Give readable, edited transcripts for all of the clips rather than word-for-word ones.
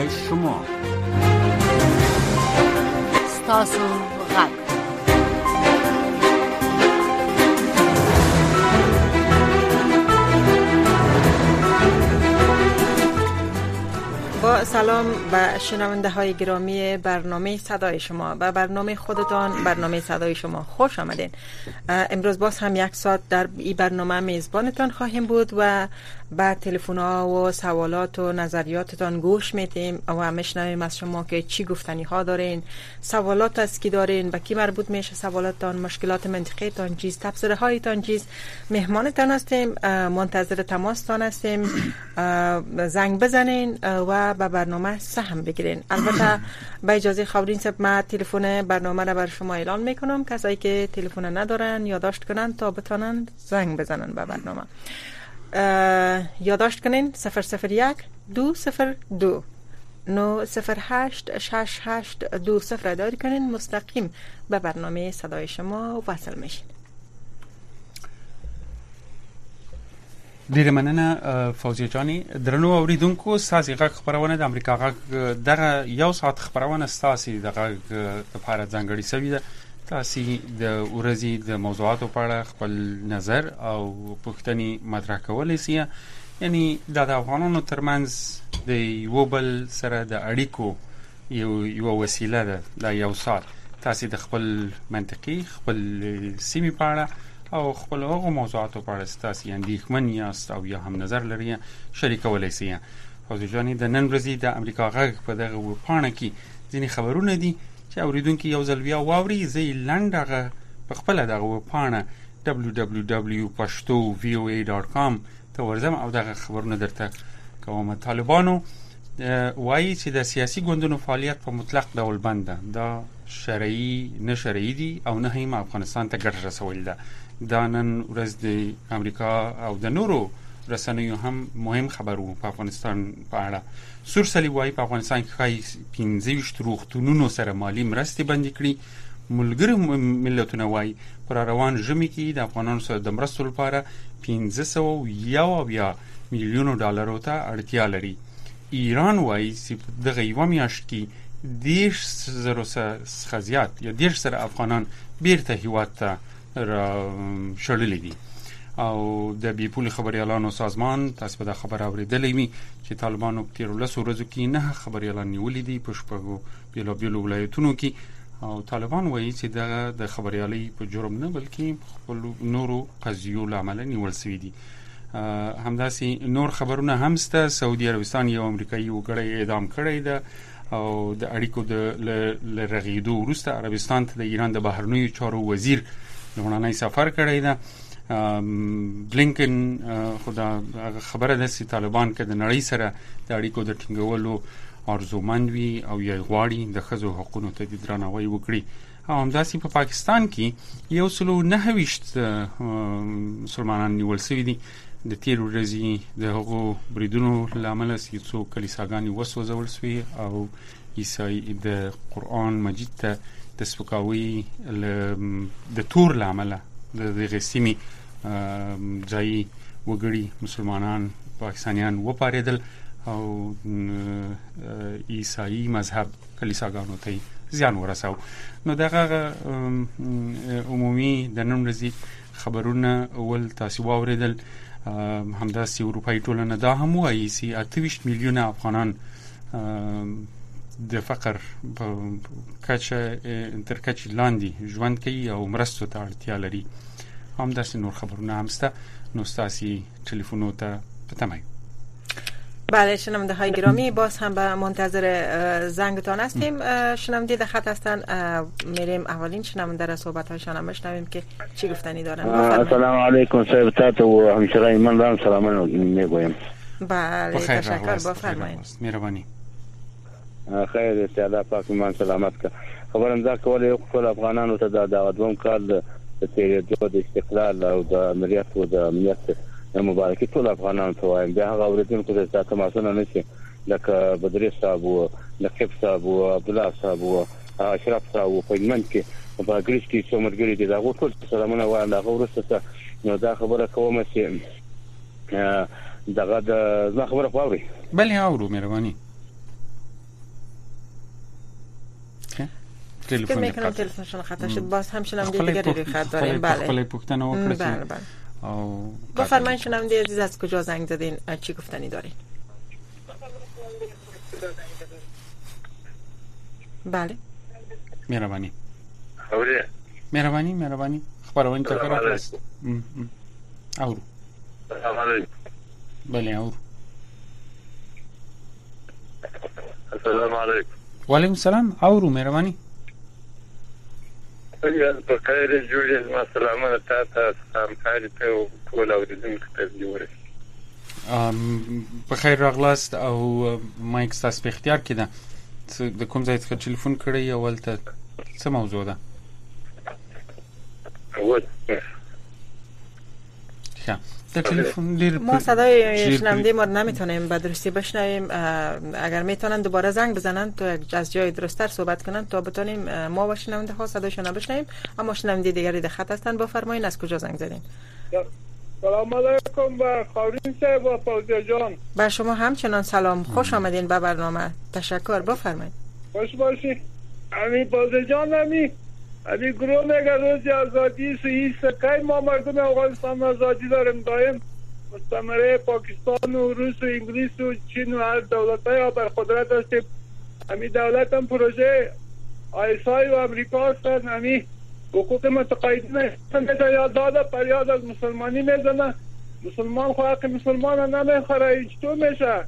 صدای شما. ستاسو غږ. با سلام به شنونده های گرامی برنامه صدای شما و برنامه خودتان، برنامه صدای شما خوش آمدین. امروز باز هم یک ساعت در این برنامه میزبانتان خواهیم بود و بعد تلفن ها و سوالات و نظریاتتان گوش میدیم و میشنویم از شما که چی گفتنی ها دارین، سوالات از کی دارین، به کی مربوط میشه سوالاتتان، مشکلات منطقی تان چیز، تبصره هایتان چیز. مهمانتان هستیم، منتظر تماستان هستیم. زنگ بزنین و به برنامه سهم بگیرین. البته با اجازه خاورین صاحب من تلفن برنامه را بر شما اعلان میکنم، کسایی که تلفن ندارن یادداشت کنن تا بتونن زنگ بزنن به برنامه. یادداشت کنین 001 202 908 6820 داری کنین، مستقیم به برنامه صدای شما وصل میشین. ډیره مننه فوزیه جانی. درنو اوریدونکو، ساسي غږ خبرونه د امریکا غږ دغه یو ساعت خبرونه ستاسي د غږ لپاره ځانګړي شوې ده. تاسو د ورځې د موضوعاتو په اړه خپل نظر او پوښتنې مطرح کولای شئ. یعنی د افغانانو ترمنځ د یو بل سره د اړیکو یو وسیله ده. د یو ساعت تاسو د خپل منطقي خپل سیمې په اړه او خپل هغه موضوعاتو په اړه ستاسو اندېښمن یاست او یا هم نظر لرئ شریکولای شئ. فوزي جاني د نن ورځې د امریکا غږ په دغه وپاڼه کې ځینې خبرونه دي چې اوریدونکو یو ځل بیا واوري. زه لنډغه په خپل دغه وپاڼه www.pashto.voa.com ته ورځم او دغه خبرونه درته کوم. طالبانو وایي چې د سیاسي ګوندونو فعالیت په مطلق ډول بند ده. دا شرعي نه شرعي دي او نه هم افغانستان ته ګټه رسول ده. دا نن ورځ د امریکا او د نورو رسنیو هم مهم خبر وو په افغانستان په اړه. سورسلی وایي په افغانستان کې 15 روغتونونو سره مالی مرستې بندي کړي. ملګري ملتونه وایي پر روان ژمي کې د افغانانو سره د مرستو لپاره 501 میلیون ډالرو ته اړتیا لري. ایران وایي چې دغه یو میاشت کې 10,000 څخه زیات یا 10,000 افغانان بیرته هیواد ته شړلي دي. او د بیپول خبريالانو سازمان تاسو په دا خبر اوریدلې می چې طالبانو په 13 ورځو کې 9 خبريالان نیولې دي په شپږو بیلابیلو ولایتونو کې. او طالبان وایي چې د خبريالي په جرم نه بلکې خپل نورو قضیو لامل نیول شوی دي. همداسي نور خبرونه هم سته. سعودي عربستان یو امریکایي وګړی اعدام کړی ده او د اړیکو د لرغیدو وروسته عربستان ته د ایران د بهرنیو چارو وزیر لومړنی سفر کړی ده. بلینکن خدا خبره ده چې طالبان که د نړۍ سره د اړیکو د ټینګولو ارزومند وي او یې غواړي د ښځو حقوقو ته د درناوی وکړي. او همداسې په پاکستان کې 129 مسلمانان نیول شوي دي. د تیر ورځې د هغو بریدونو لامل چې څو کلیساګانې وسوځول شوې او عیسی د قرآن مجید ته د سپکاوي د تور لامل د دغه سیمې ځایي وګړي مسلمانان پاکستانیان وپارېدل او عیسائی مذهب کلیساګانو ته زیان ورساو. نو دغه عمومي د نن ورځې خبرونه ول تاسو واوریدل. همداسې اروپایي ټولنه دا هم وایي چې 28 میلیونه افغانان د فقر په کچه تر کچې لاندې ژوند کوي او مرستو ته اړتیا لري. همداسې نور خبرونه هم سته. نو ستاسو تلیفونو ته په تمه. بله شنونده های گرامی، باز هم به منتظر زنگتان هستیم. شنونده در خط هستن، میریم اولین شنونده را صحبت هایشان هم بشنویم که چی گفتنی دارن. السلام علیکم صاحب تاتو و همشرای من دارم سلام میگویم. بله تشکر، بفرمایید. مهربانی. خیر استعاده پاک من سلامت که خبرم دا کولی خپل افغانانو ته د دوم کال د تیریدو د استقلال او د امنیت او د امنیت مبارکي ټول افغانانو ته وایم. بیا هغه اوریدونکو ته تماسونه نشي لکه بدري صاحب او لکه صاحب او عبد الله صاحب او اشرف صاحب په من کې په ګریس کې څو مرګري دي دا ټول سلامونه وایم. دا ورسته نو دا خبره کوم چې دغه د خبره خوري. بله اورو مهرباني. تلفن میکنم تلفنشون خطا شد. باز هم شنونده دیگری روی خط داریم. بله خپل پوښتنه وکړه. بله بله. او بفرمایید شنونده عزیز، از کجا زنگ زدین؟ چی گفتنی دارین؟ بله مهرباني اوري مهرباني خبرونه ته راغلاست. اورو السلام علیکم. بله اورو. السلام علیکم. وعلیکم السلام. اورو مهرباني. په خیر جوړې ما سلامونه تاسو همکاري ته ټول اوریدونکو ته جوړې. په خیر راغلاست او مایک تاسو په اختیار کې ده. د کوم ځای څخه ټلیفون کړی او ولته څه موضوع ده؟ ما صدای شنونده ما نمیتونیم به درستی بشنویم. اگر میتونن دوباره زنگ بزنن تو از جای درستر صحبت کنن تا بتونیم ما و شنونده ها صدایشون بشنویم. اما شنونده دیگری در خط هستن. بفرمایید از کجا زنگ زدین؟ سلام علیکم با خاورین صاحب و فوزیا جان. با شما همچنان سلام. خوش آمدین به برنامه. تشکر. بفرمایید. خوش باشی. امی فوزیا جان امی گروه میگه روز آزادی سوی سکای ما مردم افغانستان آزادی داریم. دایم مستعمره پاکستان و روس و انگلیس و چین و هر دولت‌های بر قدرت هستیم. امی دولت هم پروژه آیسای و امریکا هستن. امی حقوق متقاعدین هستن یاد داده پریاد از مسلمانی میزنه. مسلمان خو حق مسلمان نمیخوره. چطور میشه؟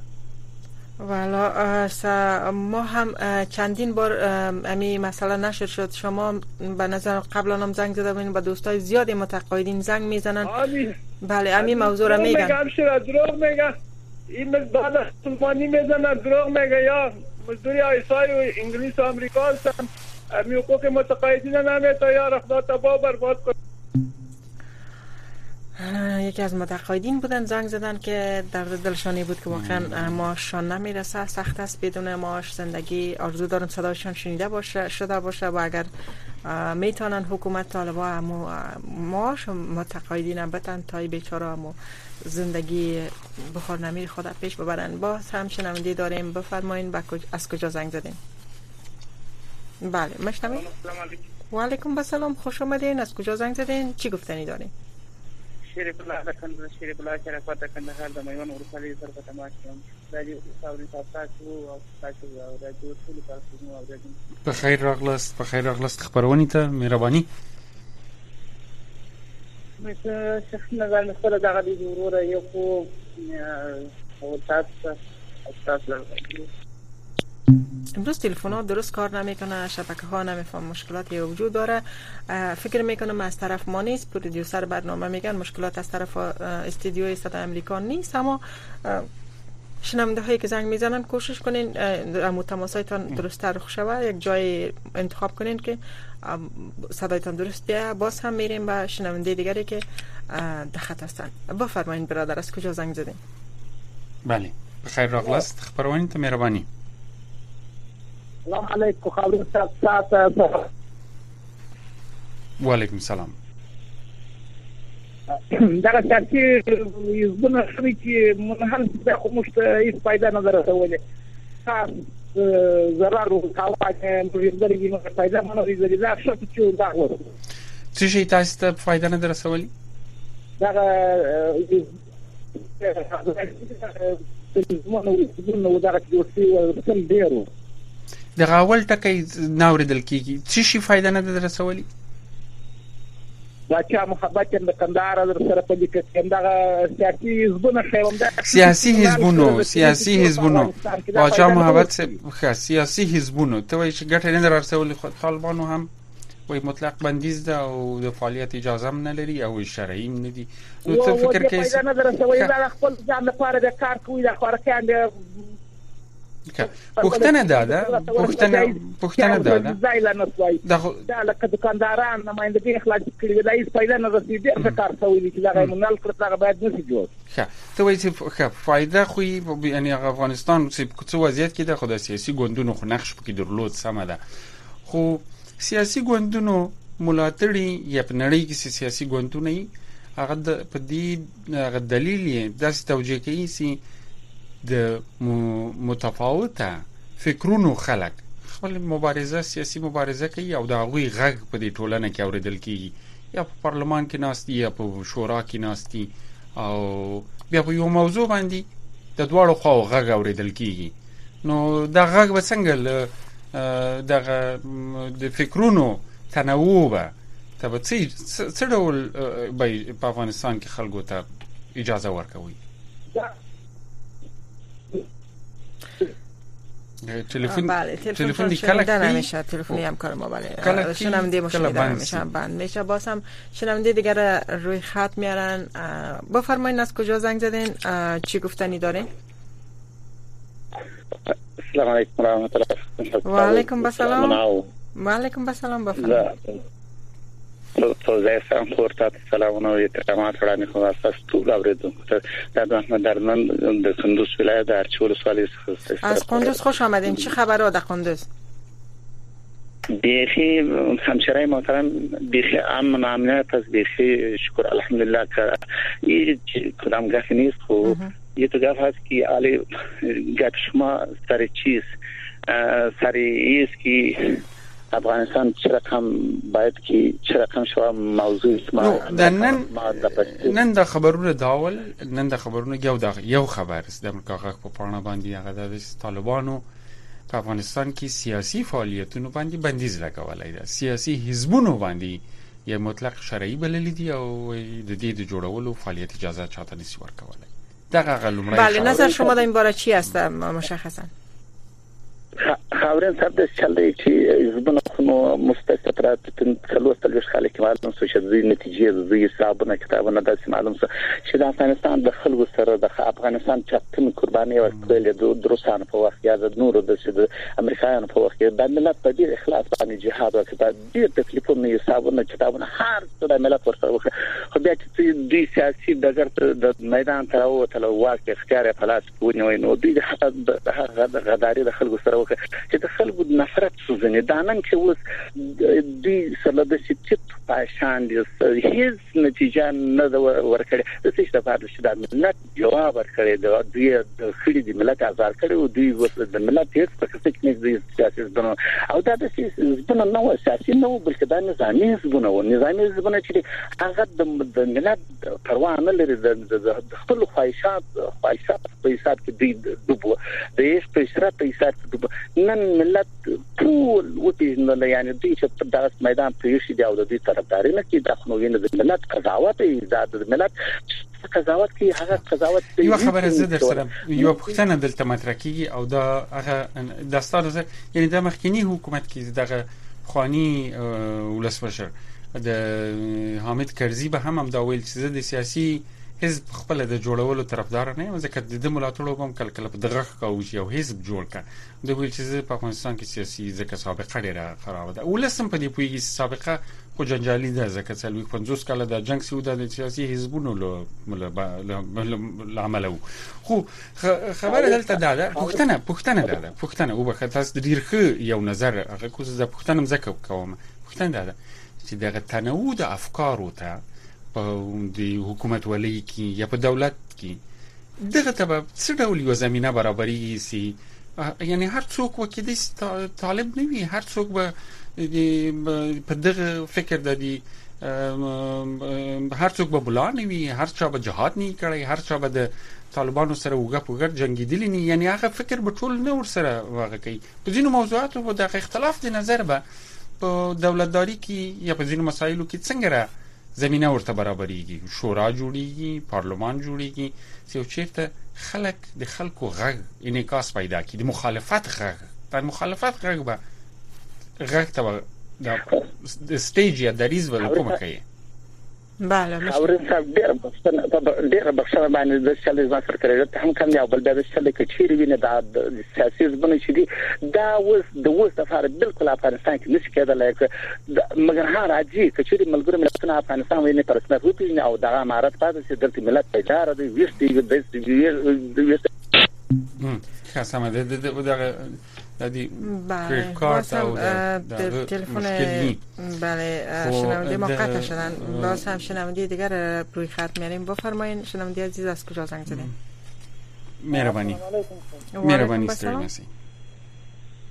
والا ما هم چندین بار امی مسئله نشر شد. شما به نظر قبلا هم زنگ زده بودین، با دوستای زیادی متقاعدین زنگ میزنن. بله امی موضوع را میگن. دروغ میگه. این بعد مسلمانی میزنه دروغ میگه. یا مزدوری آیسای و انگلیس و امریکا هستن. امی حقوق متقاعدین نمیتا یا رخدا تبا برباد کن. یکی از متقاعدین بودن زنگ زدن که درد دلشانی بود که واقعا معاششان نمیرسه، سخت است بدون معاش زندگی. آرزو دارم صدایشان شنیده شده باشه و اگر میتونن حکومت طالبا معاش متقاعدین بتن تا بیچاره زندگی بخار نمیر خود پیش ببرن. باز هم شنونده داریم. بفرمایین از کجا زنگ زدین؟ بله مشتمی. و علیکم السلام. خوش آمدین. از کجا زنگ زدین؟ چی گفتنی دارین؟ شریف الله دکندر شریف الله شرافت کندهار د میوان ورسالي سره په تماس کوم. راځي ساوري تاسو او تاسو راځي ټول تاسو نو راځي. په خیر راغلاست خبرونه ته مهرباني. مې شخص نظر مسله دغه دی وروره یو کو او تاسو امروز تلفن‌ها درست کار نمیکنه، شبکه‌ها نمیفهم، مشکلاتی وجود داره. فکر میکنم از طرف ما نیست. پرودیوسر برنامه میگن مشکلات از طرف استودیوی صدای امریکا نیست. اما شنونده هایی که زنگ میزنن کوشش کنین امو تماسایتان درست رخ شوه. یک جای انتخاب کنین که صدایتان درست بیه. باز هم میریم به شنونده دیگری که دخت هستن. بفرمایین برادر از کجا زنگ زدین؟ بله بخیر راغلاست خبرونه ته مهرباني. السلام علیکم خبرونه تاسو. وعلیکم السلام. دا سیاسي یزونه شوي چې منحل د خموشت هیڅ فایده نه درته ضرر وکاوه مریضګری نو فایده نه لري. دا څه چې دا و څه شي تاسو ته فایده نه درسولي؟ دا دغه اول ټکی ناوریدل کیږي. څه شي فایده نه درسولي؟ دا چې محبت د کندهار سره په دې کې دغه سیاسي حزبونه خیوم ده. سیاسي حزبونه واچا محبت سیاسي حزبونه ته وایي چې ګټه نه درسولي. خو طالبانو هم وایي مطلق بندیز ده او د فعالیت اجازه هم نه لري او شرعي هم نه دي. نو ته فکر کوي چې نه درسولي دا خپل ځان لپاره د کار کوي د خارکاند پوښتنه ده دا لکه دکانداران نمائندګي اخلاص کړی دا هیڅ فائدہ نه رسیدي. د کار کوي چې دا منل کړه دا باید نشي جوړ. ته وایي چې فائدہ خو یعنی افغانستان چې څه وضعیت کې ده. خو د سیاسي ګوندونو خو نقش پکې درلود سمه ده. خو سیاسي ګوندونو ملاتړي یا په نړۍ کې سیاسي ګوندونه هغه په دې دلیل یې داسې توجیه کوي چې د متفاوته فکرونو خپل مبارزه سیاسي مبارزه کوي او دا غوي غږ په دې ټولنه کې اوریدل کیږي یا په پارلمان کې ناستي یا په شورا کې ناستي او بیا په یو موضوع باندې د دواړو خواو غږ اوریدل کیږي نو دا غږ به څنګه دغه د فکرونو تنوع به ته څه ډول به په افغانستان کې خلکو ته اجازه ورکوي تلفن شنیدن نمیشه تلفنی همکار ما بله شنونده ما شنیدن نمیشه بند میشه باز هم شنونده دیگر روی خط میارن بفرمایید از کجا زنگ زدین چی گفتنی دارین السلام علیکم و رحمت الله و علیکم السلام و علیکم السلام بفرمایید توزیع سلام خورتات سلامونه و احترامات وړاندې کوم تاسو ټول اوریدونکو ته د احمد درمن د کندوز ولایت د ارچي ولسوالۍ څخه از کندوز خوش آمدین چه خبره در کندوز بیخی همشرای محترم بیخی امن و امنیت از بیخی شکر الحمدلله که این کدام گفت نیست خب یه تو گفت هست که علی گفت شما سر چیز سر ایست که افغانستان چه رقم باید که چه رقم شما موضوع ما نن د خبرونه داول نن د خبرونه یو خبر است د امریکا غږ په پاڼه باندې هغه د طالبانو په افغانستان کې سیاسي فعالیتونو باندې بندیز لګولای دی سیاسي حزبونو باندې یو مطلق شرعي بللی دی او د دې د جوړولو فعالیت اجازه چاته نشي ورکولای دغه غلمړی بله نظر شما در این باره چی است مشخصا خاورین سر د چلې چې زبنه خو مستقطرات څلوستل وش خلک معلوم شو چې د نتیجې د حسابونه کتابونه د معلوم شو چې د افغانستان د خلکو سره د افغانستان چټم قرباني ورکړل د روسانو په وخت یا د نورو د امریکایانو په وخت د ملت په ډیر اخلاص باندې جهاد وکړ ډیر تکلیفونه حسابونه کتابونه هر څه د ملت ورسره وکړ خو بیا چې د سیاسي د میدان تر او تل واک اختیار په لاس کې ونیوي نو د غداري د خلکو سره چې د خلکو د نفرت سوزنه دانن چې اوس د سره د سټیټ پاشان دي هیڅ نتیجه نه ورکړي د څه د پاره چې د ملت جواب ورکړي د خړي د ملت ازار کړي او دوی اوس د ملت هیڅ پکې کې نه سیاسي زبنه او دا د زبنه نو سیاسي نو بلکې د نظامي زبنه او نظامي زبنه چې هغه د ملت پروا نه لري د خپل خواهشات په حساب کې دی دوبو د هیڅ په شرط په حساب کې نن ملت ټول وټیږي یعنی دوی چې په دغه میدان پریشي دی او د دې طرفداري نه کوي د خنوینه د ملت قضاوت د ملت قضاوت کوي هغه قضاوت یو خبره زده سره یو پښتنه دلته مطرح کیږي او دا هغه داستان یعنی د مخکنی حکومت کې دغه خوانی ولسمشر د حامد کرزی به هم دا ویل چې د سیاسي حزب خپل د جوړولو طرفدار نه یم ځکه د ملاتړو هم کلکله په دغه کاوه یو حزب جوړ کړ د ویل چې په افغانستان کې سیاسي ځکه سابقه ډیره خراب ده ولسم په دې پویږي سابقه خو جنجالي ده ځکه چې 50 کاله د جنگ سیو د سیاسي حزبونو له عملو خو خبره دلته ده پښتنه او به تاسو ډیر ښه یو نظر هغه کوز د پښتنم ځکه کوم پښتنه ده چې دغه تنوع د افکارو ته د حکومت ولی کی یا په دولت کی دغه ته څه ډول یو زمينه برابرۍ سي یعنی هر څوک وکړي طالب نه وي هر څوک به په دغه فکر د دي هر څوک به بلان وي هر چا به جهاد نه کوي هر چا به د طالبانو سره وګړ جنگیدلی نه یعنی هغه فکر به ټول نه ور سره واقع کوي په ځینو موضوعاتو په دغه اختلاف د نظر به په دولتداري کې یا په ځینو مسایلو کې څنګه زمينه ورته برابرېږي شورا جوړیږي پارلمان جوړیږي چې چیرته خلک د خلکو غږ انعکاس پیدا کړي د مخالفت غږ به غږ ته د سټیج یا دریز ول کومه کوي بله اورین صاحب ډیر بخښنه باندې د شلې ځکه کړی ته هم کوم یو بل د شلې کې چیرې ویني د سیاسي زبنه چې دی دا د لپاره بالکل افغانستان کې نشي کېدلای مګر هر راځي چې ملګری ملتونه افغانستان ویني پر رسمیت وپیژني او دغه امارات پاتې چې د ملت پیدا راځي ویستي خاصه دغه دادی بله تلفن بله شنونده ما قطع شدن باز هم شنونده دیگر روی خط میاریم بفرمایین شنونده عزیز از کجا زنگ زدین مهربانی ستړي نشئ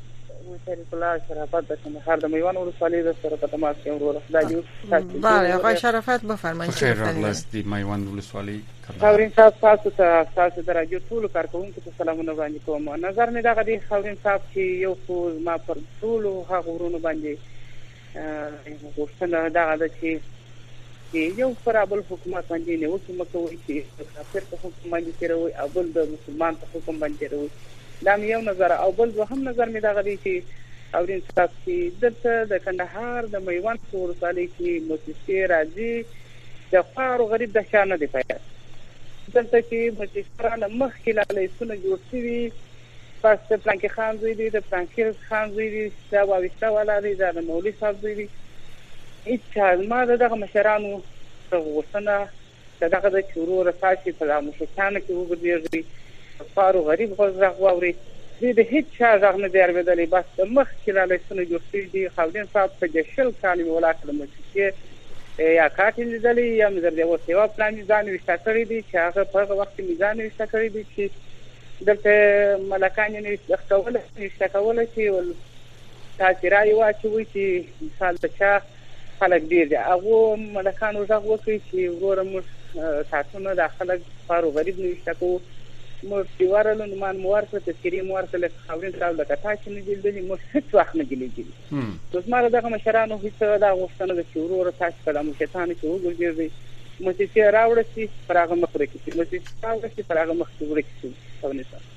شریف الله شرافت د کندهار د میوان ولسوالۍ د سره په تماس کې ورور خدای دې بله آقای شرافت بفرمایید. خیر راغلاست دی میوان ولسوالۍ. خاورین صاحب تاسو د راډیو ټولو کارکوونکو ته سلامونه وړاندې کوم. نظر مې دغه دی خاورین صاحب چې یو څو ما پر ټولو هغه ورونو باندې غوښتنه دغه ده چې یو پر بل حکومت باندې نه وکړي مکوي چې کافر په حکم باندې تیروي او بل د مسلمان په حکم باندې تیروي. دا مې یو نظر او بل دوهم نظر مې دغه دی چې خاورین صاحب چې دلته د کندهار د میوان ولسوالۍ کې موسسې راځي د خارو غریب د شانه دی پیدا دلته چې مشرانو مخکې لاله سونه جوړ شوي پس پلانکی خان زوی دی د پلانکی خان زوی دی دا واوستا ولا دی د مولوی صاحب زوی دی هیڅ ما دغه مشرانو غوښتنه دغه د چورو رساشي په مشکانه کې وګرځي خارو غریب غوږ واوري د هیڅ چا ځغ نه دی اورېدلی بس د مخکې لاله سونه جوړ شوي دي. خاورین صاحب په جشل کال مې ولاکړم چې یا کاټ لیدلی یا مې د یو سیوا پلان ځان وشته کړی دی چې هغه په هغه وخت کې ځان وشته کړی دی چې دلته ملکان یې نشته کولی چې تاسې رایې واچوئ چې مثال د چا خلک ډېر دي هغو ملکانو غږ وکړي چې وروره موږ ساعتونه دا خلک خارو غریب نه وشته کوو موږ چې ورغلو نو مان مو ورکړه تذکرې مو ورکړه خاورین صاحب لکه تا چې نه دي لیدلي موږ هېڅ وخت نه دي لیدلي. نو زما د دغه مشرانو هېڅ دا غوښتنه ده چې وروره تاسې په دغه شیطانو کې وګرځېږئ موسسې راوړه شي پر هغه مخ ورکې شي موسسې راوړه شي پر هغه مخ ورکې شي. خاورین صاحب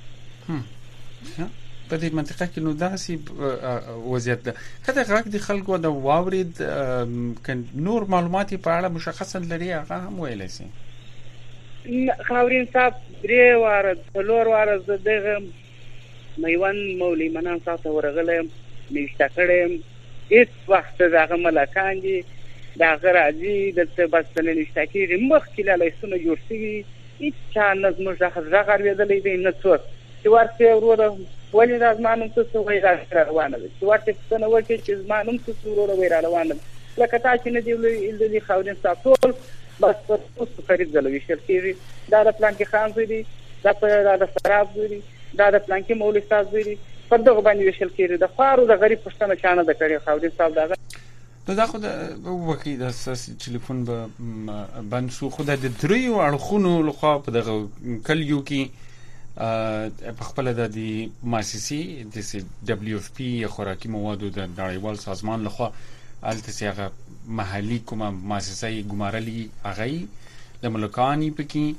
په دې منطقه کې نو داسې وضعیت ده کله غږ د خلکو د واورید نور معلوماتي په اړه مشخصا لري هغه هم ویلی شي. خاورین صاحب 3 واره 4 واره زه دغه میوان مولوی منان صاحب ته ورغلم نشته کړم هیڅ وخت دغه ملکان دي دغه راځي دلته بس نه نشته کېږي مخکې لاله سونه جوړ شوي هیڅ چا نه زموږ غږ اورېدلی دی نه څوک چې ورته وروره ولې دا زما نوم څه څه وایي را روانه ده چې ورته پوښتنه وکړي چې زما نوم څه څه وروره وایي را روانه ده لکه تا چې نه دي لیدلي خاورین صاحب ټول بس پر اوس فرید ځله ویشل کېږي دا د پلانکي خان زوی دی دا د سراب زوی دی دا د پلانکي مولوي صاحب زوی دی په دغه باندې ویشل کېږي د خارو د غریب پوښتنه چا نه ده کړې خاورین صاحب دغه نو دا خو د وکړي د اساسي ټلیفون به بند شو خو د دریو اړخونو لخوا په دغه کلیو کې په خپل د مؤسسې د WFP خوراکي موادو د نړیوال سازمان لخوا الته هغه محلي کومه مؤسسه ګمارلي هغه د ملکانی پکې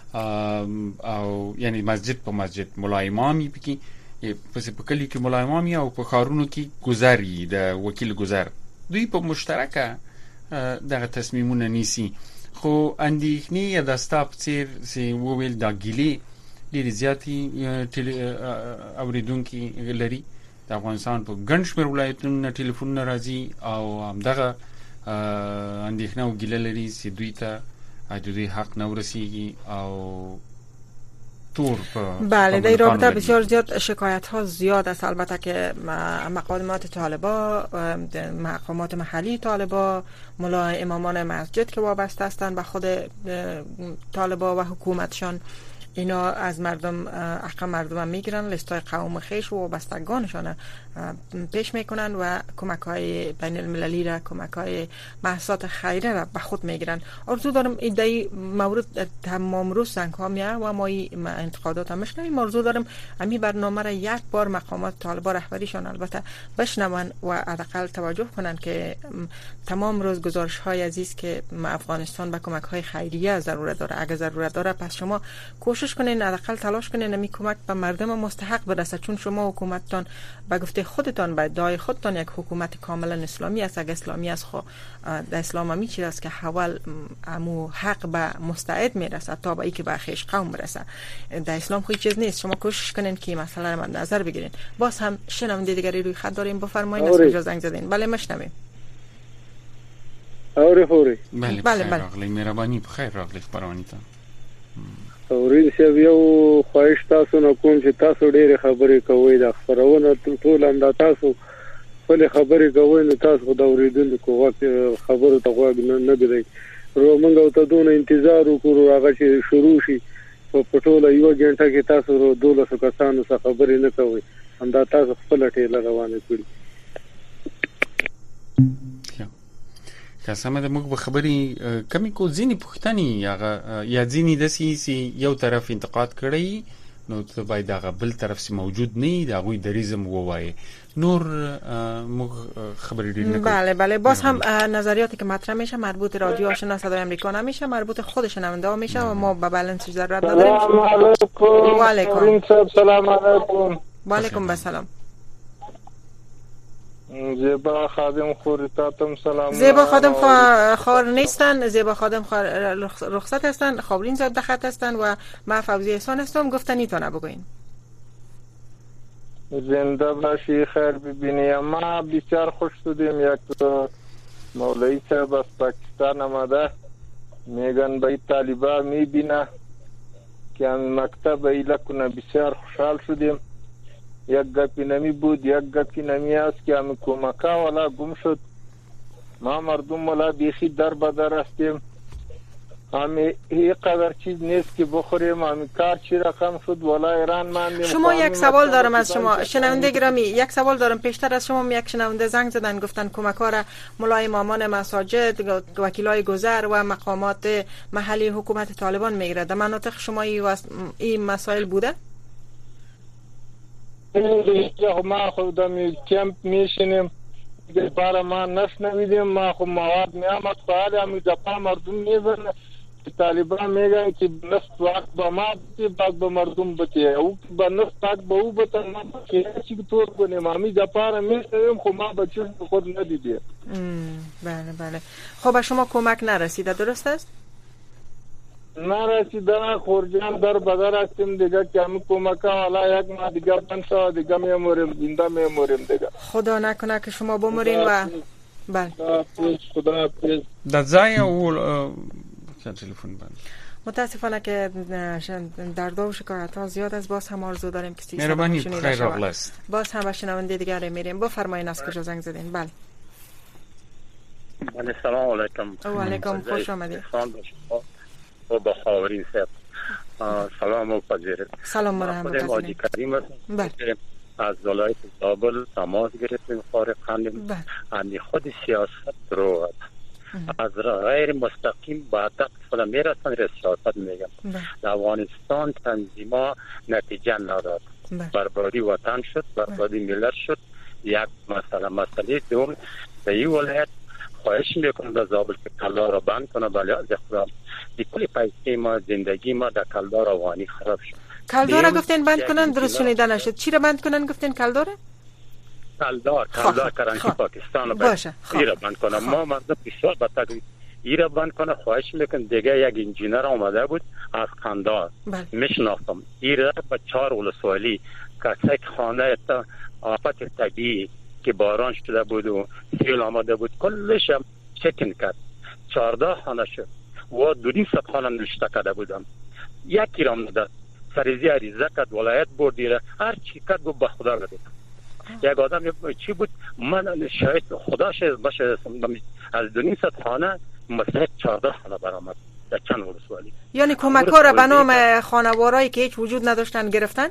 او یعنی مسجد په مسجد مولا امامي پکې په کلی کې مولا امامي او په خارونو کې گذاري د وکیل گذار دوی په مشترکه دغه تصمیمونه نیسي خو اندېښنې د ستاپ چیر سي وویل دا ګيلي ډېر زیاتی اوریدونکو لري د افغانستان په ګڼ شمېر ولایتونو ټلیفون راځي او همدغه اندېښنه او ګیله لري چې دوی ته د دوی حق نه ورسیږي او طور بله در رابطه بسیار زیاد شکایت ها زیاد است البته که مقامات طالبا مقامات محلی طالبا مولا امامان مسجد که وابسته هستند به خود طالبا و حکومتشان اینا از مردم حق مردم میگیرن لیستای قوم خیش و وابستگانشان پیش میکنن و کمک‌های بین المللی را کمک‌های محصولات خیریه را به خود میگیرن. آرزو دارم ایده مورد تمام روز سنگ‌ها و ما انتقادات هم میشنویم. آرزو دارم امی برنامه را یک بار مقامات طالبا رهبریشان البته بشنون و حداقل توجه کنن که تمام روز گزارش‌های عزیز که افغانستان به کمک‌های خیریه ضرورت داره. اگه ضرورت داره پس شما کوشش کنین حداقل تلاش کنین نمی کمک به مردم مستحق برسه، چون شما حکومتتان به گفته خودتان به ادعای خودتان یک حکومت کاملا اسلامی است. اگه اسلامی است خو در اسلام هم چیز است که حول امو حق به مستعد میرسه تا به ای که به خیش قوم برسه. در اسلام خو چیز نیست. شما کوشش کنین که مسئله را نظر بگیرین. باز هم شنونده دیگری روی خط داریم، بفرمایید. از کجا زنگ زدین؟ بله مشنویم. اوري بله راغلی مهرباني په خیر راغلی خبرونه اوري چې یو خواهش تاسو نه کوم چې تاسو ډېر خبرې کوئ د خبرونه ټول هم د تاسو خپل خبرې کوئ نو تاسو د اوریدونکو وخت خبرو ته غوږ نه دی موږ او ته دونه انتظار وکړو هغه چې شروع شي په ټوله یو غنټه کې تاسو 200 کسانو سره خبرې نه کوئ همدا تاسو خپل ټیلر روانه کړی. که سمه ده موږ به خبري کمی کو ځینی پوښتنې یا ځینی د سیاسي یو طرف انتقاد کړی نو ته باید هغه بل طرف سي موجود نه دا غوي دریزم ووایي نور موږ خبرې ډیر نه بله بله باز هم نظریاتی که مطرح میشه مربوط رادیو آشنا صدای آمریکا نمیشه، مربوط خود شنونده ها میشه و ما به بالانس ضرورت نداریم. سلام علیکم. سلام علیکم. و علیکم السلام. زیبا خادم خورتاتم سلام. زیبا خادم خار نیستن، زیبا خادم رخصت هستن، خاورین زاد دخت هستن و ما فوزی احسان هستم. گفتنی تو نبگوین. زنده باشی، خیر ببینی. ما بسیار خوش شدیم یک مولوی صاحب از پاکستان آمده میگن به طالبا میبینه که هم مکتب ایله کنه. بسیار خوشحال شدیم. یک گپی نمی بود، یک گپی نمی است که هم کمکا ولا گم شد. ما مردم ولا بیخی در بدر هستیم. همی این قدر چیز نیست که بخوریم. همی کار چی رقم شد ولا ایران ماندیم. شما یک سوال دارم از شما شنونده گرامی، یک سوال دارم. پیشتر از شما یک شنونده زنگ زدن گفتن کمک‌ها را ملای امامان مساجد، وکیلای گذر و مقامات محلی حکومت طالبان میگیره. در مناطق شما این مسائل بوده؟ ما خودم کمپ میشینیم دیگه برای ما نشنویدیم. ما خود مواد میامد فعال همی دفعه مردم میزنه که طالبان میگن که نفت وقت با ما بتی باید به مردم بتی او با نفت وقت با او بتن ما بتی چی طور کنیم همی دفعه میشنویم خود ما بچه خود ندیدیم. بله بله. خب شما کمک نرسیده درست است؟ نرسیده. خورجان در بدر هستیم دیگه که همه کمکه حالا یک ما دیگه بنسا دیگه میموریم زنده میموریم دیگه. خدا نکنه که شما بمورین و بله خدا حافظ. در ځای او تلفن بند متاسفانه که در دو شکایت ها زیاد است. باز هم آرزو داریم که مهربانی خیر راغلاست. باز هم به شنونده دیگه میریم. بفرمایید از کجا زنگ زدین؟ بله بله سلام علیکم. و علیکم خوش آمدید. و با خاورین صاحب سلام و پذیرت. سلام مرحبا حاجی کریم هستم. از ولایت زابل تماس گرفتیم فارغ خواندیم. خود سیاست رو از غیر مستقیم به هدف فلا میرسن سیاست میگم. در افغانستان تنظیما نتیجه نداد. بربادی وطن شد، بربادی ملت شد. یک مسئله دوم به این ولایت خواهش میکنم در زابل که کلا را بند کنه. بله از خدا دیگه پیسه ما زندگی ما در کلدار افغانی خراب شد. کلدار گفتین بند کنن؟ درست شنیده نشد. چی را بند کنن گفتین؟ کلدار کرانچی پاکستان رو ایره بند کنه. ما مردم بسیار بدتر ایره بند کنه. خواهش میکنم. دیگه یک انجینر آمده بود از قندار میشناختم. ایره با 4 ولسوالی کسک خانه تا آفت طبیعی که باران شده بود و سیل آمده بود کلش هم چکن کرد. 14 خانه شد و 200 خانه نوشته کرده بودم. یکی رام نداد. سریزی عریضه کرد ولایت بردیره هر چی کرد گفت به خدا بدید. یک آدم چی بود من شاید خداش باشه از 200 خانه مثلا 14 خانه برآمد در چند ولسوالی. یعنی کمک‌ها را به نام خانوارایی که هیچ وجود نداشتن گرفتن؟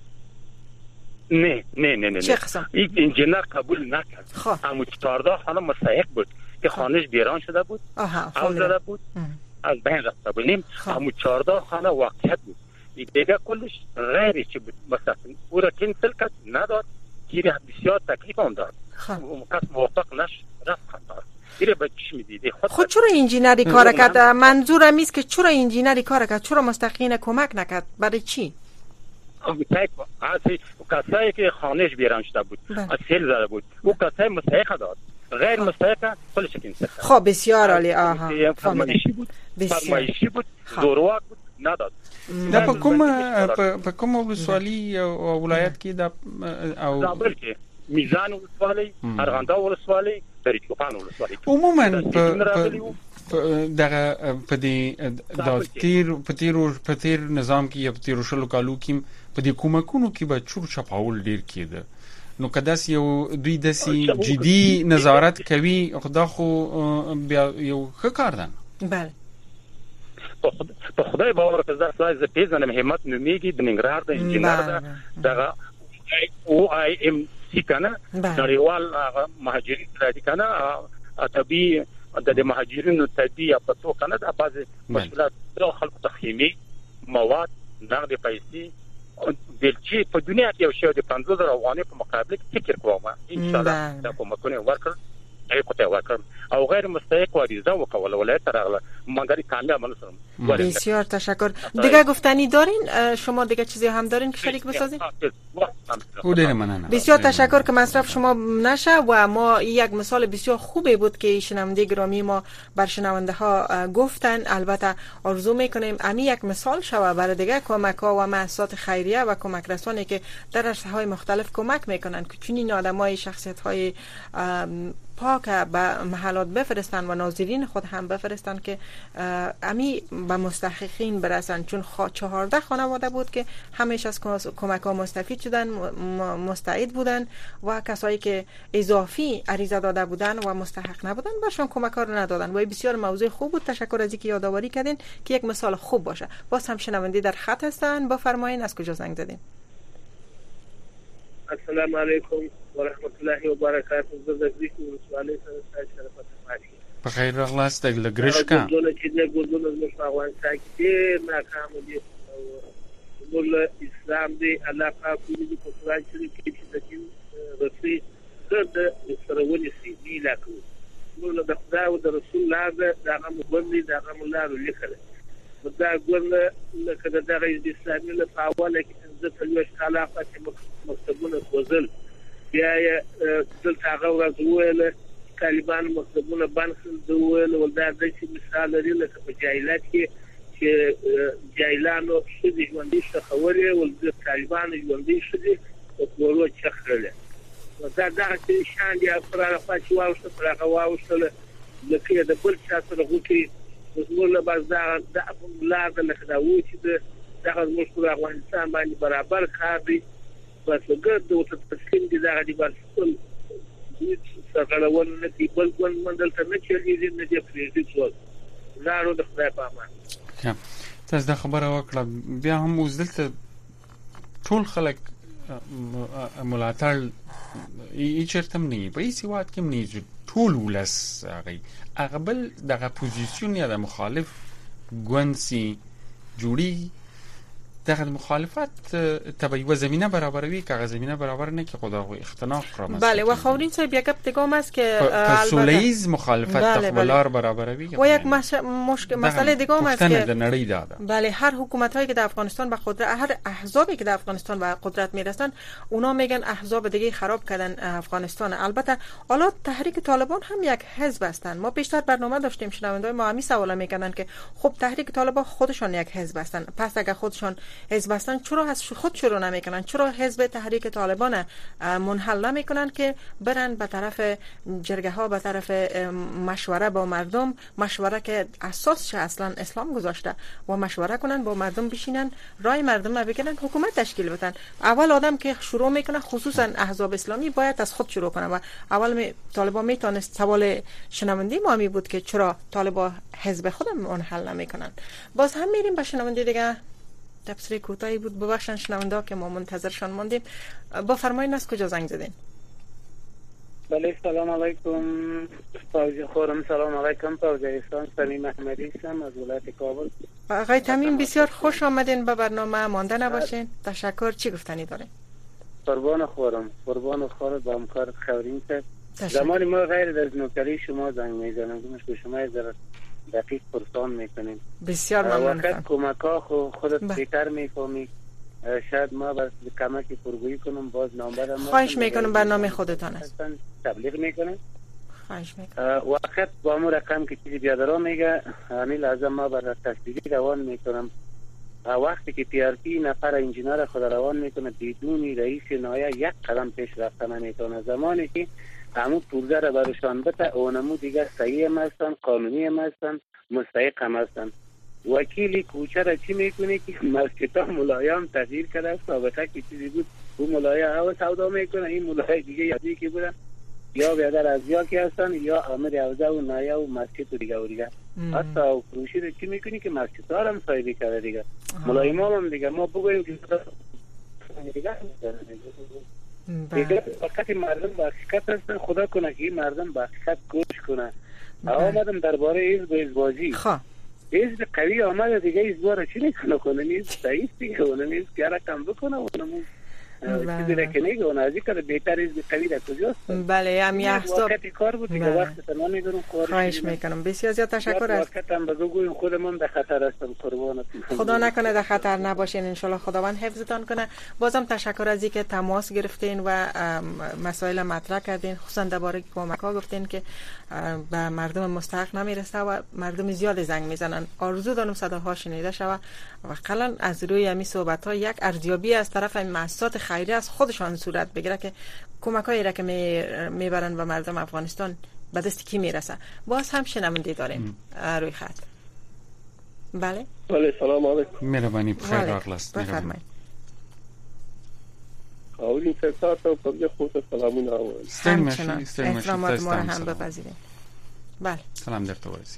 نه چه قسم؟ این انجینر قبول نکرد. همون 14 خانه مستحق بود که خانهش بیران شده بود، آب زده بود، از بین رفته بود. همون 14 خانه واقعیت بود. دیگه کلش غیری چی بود. مثلا او را کنسل کرد نداد. گیری بسیار تکلیف هم داد. کس موافق نشد رفت خندار. گیری به چش میدیدی خود چرا انجینری کار کرد؟ منظورم است که چرا انجینری کار کرد؟ چرا مستقیم کمک نکرد؟ برای چی؟ کسایی که خانهش بیران شده بود از سیل زده بود او کسای مستحق داد. غیر مستحق کلش کنسل کرد. خب بسیار عالی. فرمایشی بود زورواک بود نداد. دا په کوم ولسوالۍ او ولایت کې دا او زابل کې میزان ولسوالۍ، ارغنداو ولسوالۍ، دریچوخان ولسوالۍ عموما دغه په دې په تیر نظام کې یا په تیر شلو کالو کې په دې کومکونو کې به چور چپاول ډیر کېده. نو کداس یو دوی داسي جدي نظارت کوي خدا خو بیا یو ښه کار ده. بله په خدای باور که زه پیژنم همت نومیږي د ننګرهار د انجینر دغه او آی ام سی کنه نړیوال مهاجرین راځي کنه طبي د مهاجرینو طبي یا پتو کنه د بعض مشکلات د خلکو تخیمي مواد نقد پیسې دلچې په دنیا کې یو شی د 15000 افغانۍ په مقابل کې فکر کوم ان شاء الله دا کومه ورکړ ایکوته ورکړ او غیر مستحق واریزه وکول ولایت راغله مگر کامیاب نشدم. بسیار تشکر. دیگه گفتنی دارین؟ شما دیگه چیزی هم دارین که شریک بسازین؟ بسیار تشکر که مصرف شما نشه و ما یک مثال بسیار خوبی بود که شنونده گرامی ما بر شنونده ها گفتن. البته آرزو میکنیم امی یک مثال شوه برای دیگه کمک ها و مؤسسات خیریه و کمک رسانی که در عرصه های مختلف کمک میکنن که چنین آدمای شخصیت های پاک به محلات بفرستن و ناظرین خود هم بفرستن که امی به مستحقین برسن، چون 14 خانواده بود که همیشه از کمک ها مستفید شدن، مستعد بودن و کسایی که اضافی عریضه داده بودن و مستحق نبودن برشان کمک ها رو ندادن و بسیار موضوع خوب بود. تشکر از اینکه یادآوری کردین که یک مثال خوب باشه. باز هم شنونده در خط هستن، بفرمایید از کجا زنگ زدین؟ السلام علیکم و رحمت الله و برکاته. زدگی ولسوالی سره شرافت ماشي بخیر راغلاست د لګرشکا ګورل چې د ګورل د مشاوران ساکي ناکام دي ګورل اسلام دی الله پاک دې په قرآن شریف کې چې د رسول د سرونی سي دی لاکو ګورل د خدای او د رسول الله دغه مبلغ دغه مولا لیکل دا ګورل لکه دغه اسلامي له فاوله کې د تلوش خلافت مکتبونه وزل بیا دلته هغه ورځ ویل طالبان مکتبونه بند کړل ولدا د چې مثال لري لکه په جاهلیت کې چې جاهلانو شدي ژوندۍ ښخولې ولدا طالبان ژوندۍ شدي او ورو چخړل دا چې شان دي افراد پاتې واوسته پر هغه واوسته لکه د بل چا سره غوټي وزموږ باز دا لا د لکه دا و چې دغه مشکل افغانستان باندې برابر کار دی بس ګرد او تسلیم دي دغه دی بس ټول څنګه ونه دی بل مندل ته نه چلیږي نه دی پریږدي ټول زارو د خدای په امان. تاسو د خبره وکړه بیا هم وزدلته ټول خلک ملاتړ یې چرته نه په هیڅ وخت کې نه ټول ولس هغه بل دغه پوزیشن یا د مخالف ګونسي جوړي دغه مخالفت تبعی زمینه برابروی که زمینه برابر نه که خدا اختناق را مثلا. بله و خورین صاحب یک دیگه است که پسولیز مخالفت تقبلار برابروی و یک مسئله دیگه است که بله هر حکومت هایی که در افغانستان به قدرت، هر احزابی که در افغانستان به قدرت میرسن اونا میگن احزاب دیگه خراب کردن افغانستان. البته حالا تحریک طالبان هم یک حزب هستند. ما پیشتر برنامه داشتیم شنوندای ما همین سوالا میکنن که خب تحریک طالبان خودشان یک حزب هستند، پس اگه خودشان حزب هستن چرا از خود شروع نمیکنن؟ چرا حزب تحریک طالبان منحل نمیکنن که برن به طرف جرگه ها، به طرف مشوره با مردم، مشوره که اساسش اصلا اسلام گذاشته و مشوره کنن با مردم، بشینن رای مردم رو بگیرن، حکومت تشکیل بدن. اول آدم که شروع میکنه خصوصا احزاب اسلامی باید از خود شروع کنه و اول طالبان میتونست. سوال شنونده ما می بود که چرا طالبان حزب خود منحل نمیکنن. باز هم میریم به شنونده دیگه. تبصره کوتاهی بود، ببخشن شنونده که ما منتظرشان ماندیم. بفرمایید از کجا زنگ زدین؟ بله سلام علیکم فوزی خورم. سلام علیکم فوزی احسان تمیم احمدی هستم از ولایت کابل. آقای تمیم بسیار خوش آمدین به برنامه، مانده نباشین. تشکر. چی گفتنی دارین؟ قربان خورم با همکار خورین کرد. زمان ما غیر از نوکری شما زنگ میزنم به شما دقیق پرسان میکنیم. بسیار ممنون. وقت کمک ها خودت بهتر میفهمی. شاید ما بس کمک پرگویی کنم باز نامبر ما خواهش میکنم برنامه خودتان است تبلیغ میکنم. خواهش میکنم. وقت با مو رقم که چیزی بیادرها میگه همین لازم ما بر تصدیقی روان میکنم. وقتی که PRP نفر انجینر خود روان میکنه بدون رئیس نایه یک قدم پیش رفتن نمیتونه. زمانی که همون پولده را برشان بته اونمو دیگه صحیح هم هستن، قانونی هم هستن، مستحق هم هستن. وکیلی کوچه را چی میکنه که مسجد ملایه هم تغییر کرده. سابقه که چیزی بود اون ملایه ها سودا میکنه، این ملایه دیگه یادی که بودن یا بیادر از یاکی هستن یا امر عوضه و نایه و مسجد و دیگه حتی و فروشی را چی میکنی که مسجد ها هم صاحبی کرده دیگه. ملایه ما هم دیگه ما بگویم که نگاه میکنن. فقط مردم با حقیقت هستن، خدا کنه که مردم با حقیقت گوش کنن. آمدم درباره حزب ازبازی. حزب قوی آمده دیگه ازبار چی نکنه کنه نیست ضعیف دیگه اونه نیست که رقم بکنه اونمون چیزی را که نگه اونه ازی که بهتر حزب قوی را کجاست. بله همی احزاب وقتی کار بود دیگه وقت تمام میدونم خواهش میکنم. بسیار زیاد تشکر است. وقت هم بگویم خودمون در خطر هستم قربانتون. خدا نکنه در خطر نباشین، انشالله خداوند حفظتان کنه. بازم تشکر از اینکه تماس گرفتین و مسائل مطرح کردین، خصوصا درباره کمک‌ها گفتین که به مردم مستحق نمیرسه و مردم زیاد زنگ میزنن. آرزو دارم صداها شنیده شود و قلن از روی همین صحبت‌ها یک ارزیابی از طرف مؤسسات خیریه از خودشان صورت بگیره که کمک‌هایی را که میبرن به مردم افغانستان به دست کی میرسه. باز هم شنونده داریم روی خط. بله سلام علیکم. مهربانی بخیر راغلاست. بفرمایید. اولین فرصت او پر خود سلامونه اول. همچنان احترامات ما هم بپذیرید. بله سلام درته ورسید.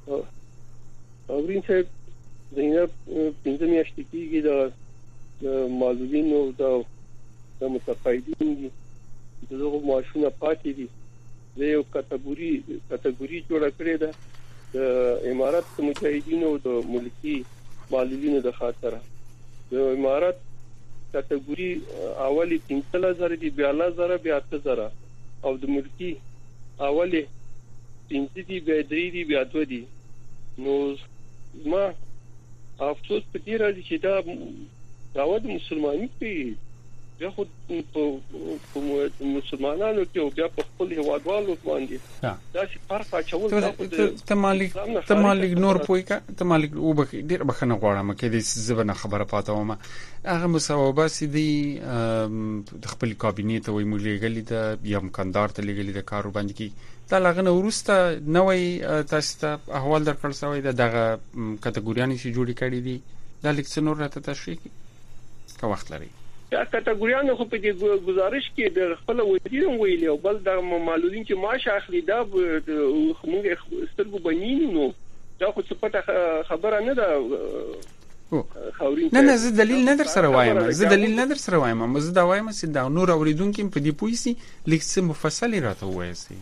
اولین چې دینه 15 میاشتې کېږي د معلولینو د متقاعدین دغه معاشونه پاتې دي. د یو کټګوري جوړه کړې ده د امارات مجاهدینو د ملکی معلولینو د خاطر. د امارات کټګوري اولی 13000 دي، بیا 10000 بیا 8000 او د ملکی اولی 5 دي، بیا 3 دي، بیا 2 دي. نو ما افسوس په دې راځي چې دا داوود مسلمانۍ کې بیا خو په مسلمانانو کې او بیا په خپل هوادوالو باندې دا چې فرق اچول ته مالک نور پوي کا ته مالک او به ډیر بخنه غواړم کې دې زبنه خبره پاتې ومه هغه مصوبه سي دي د خپل کابینه ته وي مولېګلې د یا مکندار ته لګلې د کارو باندې کې دا لغنه ورسته نوې تاسو ته احوال درکړل شوی دغه کټګوریانې چې جوړې کړې دي دا لیک نور راته تشریح کا وخت لري. دا کټګوریانو خو په دې گزارش کې د خپل وزیر ویلي او بل د معلولین چې معاش اخلي دا موږ سترګو بنینو دا خو څه پټه خبره نه ده. نه زه دلیل نه در سره وایم زه دا وایم چې دا نور اوریدونکو په دې پویسي لیک څه مفصل راته وایي.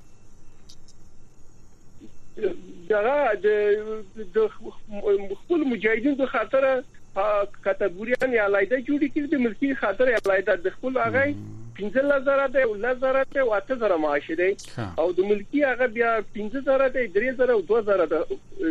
دا د خپل مجاهدین د خاطر کټګوریان یا لایده جوړی کړي د ملکی خاطر یا لایده د خپل هغه 15000 ده او 10000 ده او 8000 معاش دی او د ملکی هغه بیا 15000 ده 3000 او 2000 ده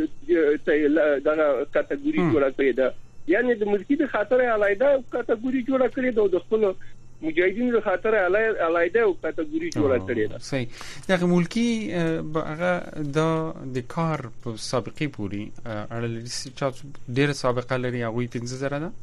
دغه کټګوري جوړه کړې ده. یعنی د ملکی د خاطر یا لایده کټګوري جوړه کړې ده او د خپل مجاهدین د خاطر علایده او کټګوري جوړه کړې ده. صحیح. دغه ملکی هغه د کار په سابقه پوری اړه چې ډېر سابقه لري هغه 15000 ده.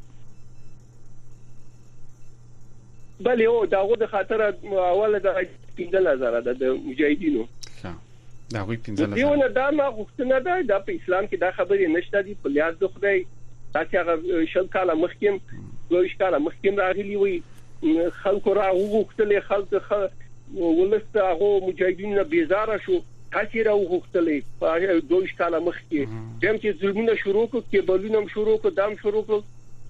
بله او داغه د خاطر اوله د 15000 ده د مجاهدینو. دا هغه 15000. دیونه دا ما غوښتنه ده د اسلام کې دا خبرې نشته دي په لیاز د خدای تاسو هغه شل کاله مخکیم دوه کاله مخکیم راغلی وي خلکو را وغوښتل خلک ولسته هغه مجاهدین بیزاره شو تاسو را وغوښتل په دوه کاله مخکې دیم چې ظلمونه شروع کړ کې بلونم شروع کړ دام شروع کړ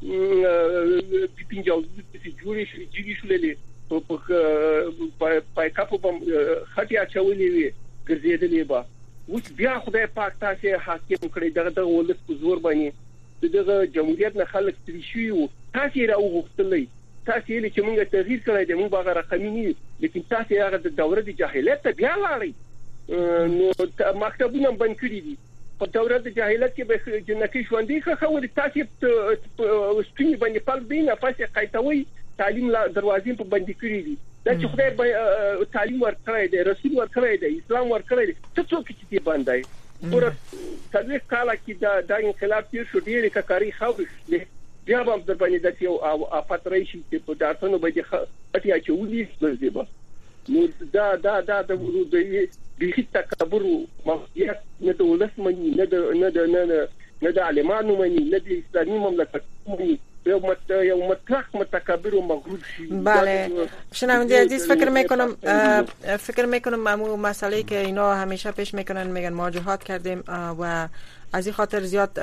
پینځاو چې جوړې شولې په پایکاپو خټیا چولې وي ګرځېدلې با اوس بیا خدای پاک تاسو حاکم کړی دغه ولس په زور باندې دغه جمهوریت نه خلک تریشي تاسو را وغوښتل تاسو یې چې موږ تغییر کړی دی موږ هغه رقمي نه لیکن تاسو هغه د دوره د جاهلیت ته بیا لاړی نو مکتبونه بند کړی دي په دوره د جاهلیت کې به جنکی ژوندۍ خو تاسو سپینې باندې پال دینه پاسه قایتوي تعلیم دروازې په بند کړی دي دا چې خدای تعلیم ورکړی دی رسول ورکړی دی اسلام ورکړی دی څه څوک چې دی باندې ګوره تدریس کاله کې دا انقلاب تیر شو ډېرې ککاري خاورې بیا هم در باندې د یو افات راشي چې په دارتونو باندې اټیا چولې زده به نو دا د بیخي تکبر مافیات نه د ولس مني نه د عالمانو مني نه د اسلامي مملکت مني یو مطلق متکبر و مغرور شي. بله شنونده عزیز فکر میکنم معمول مسئله که اینا همیشه پیش میکنن میگن ما جهاد کردیم و از این خاطر زیاد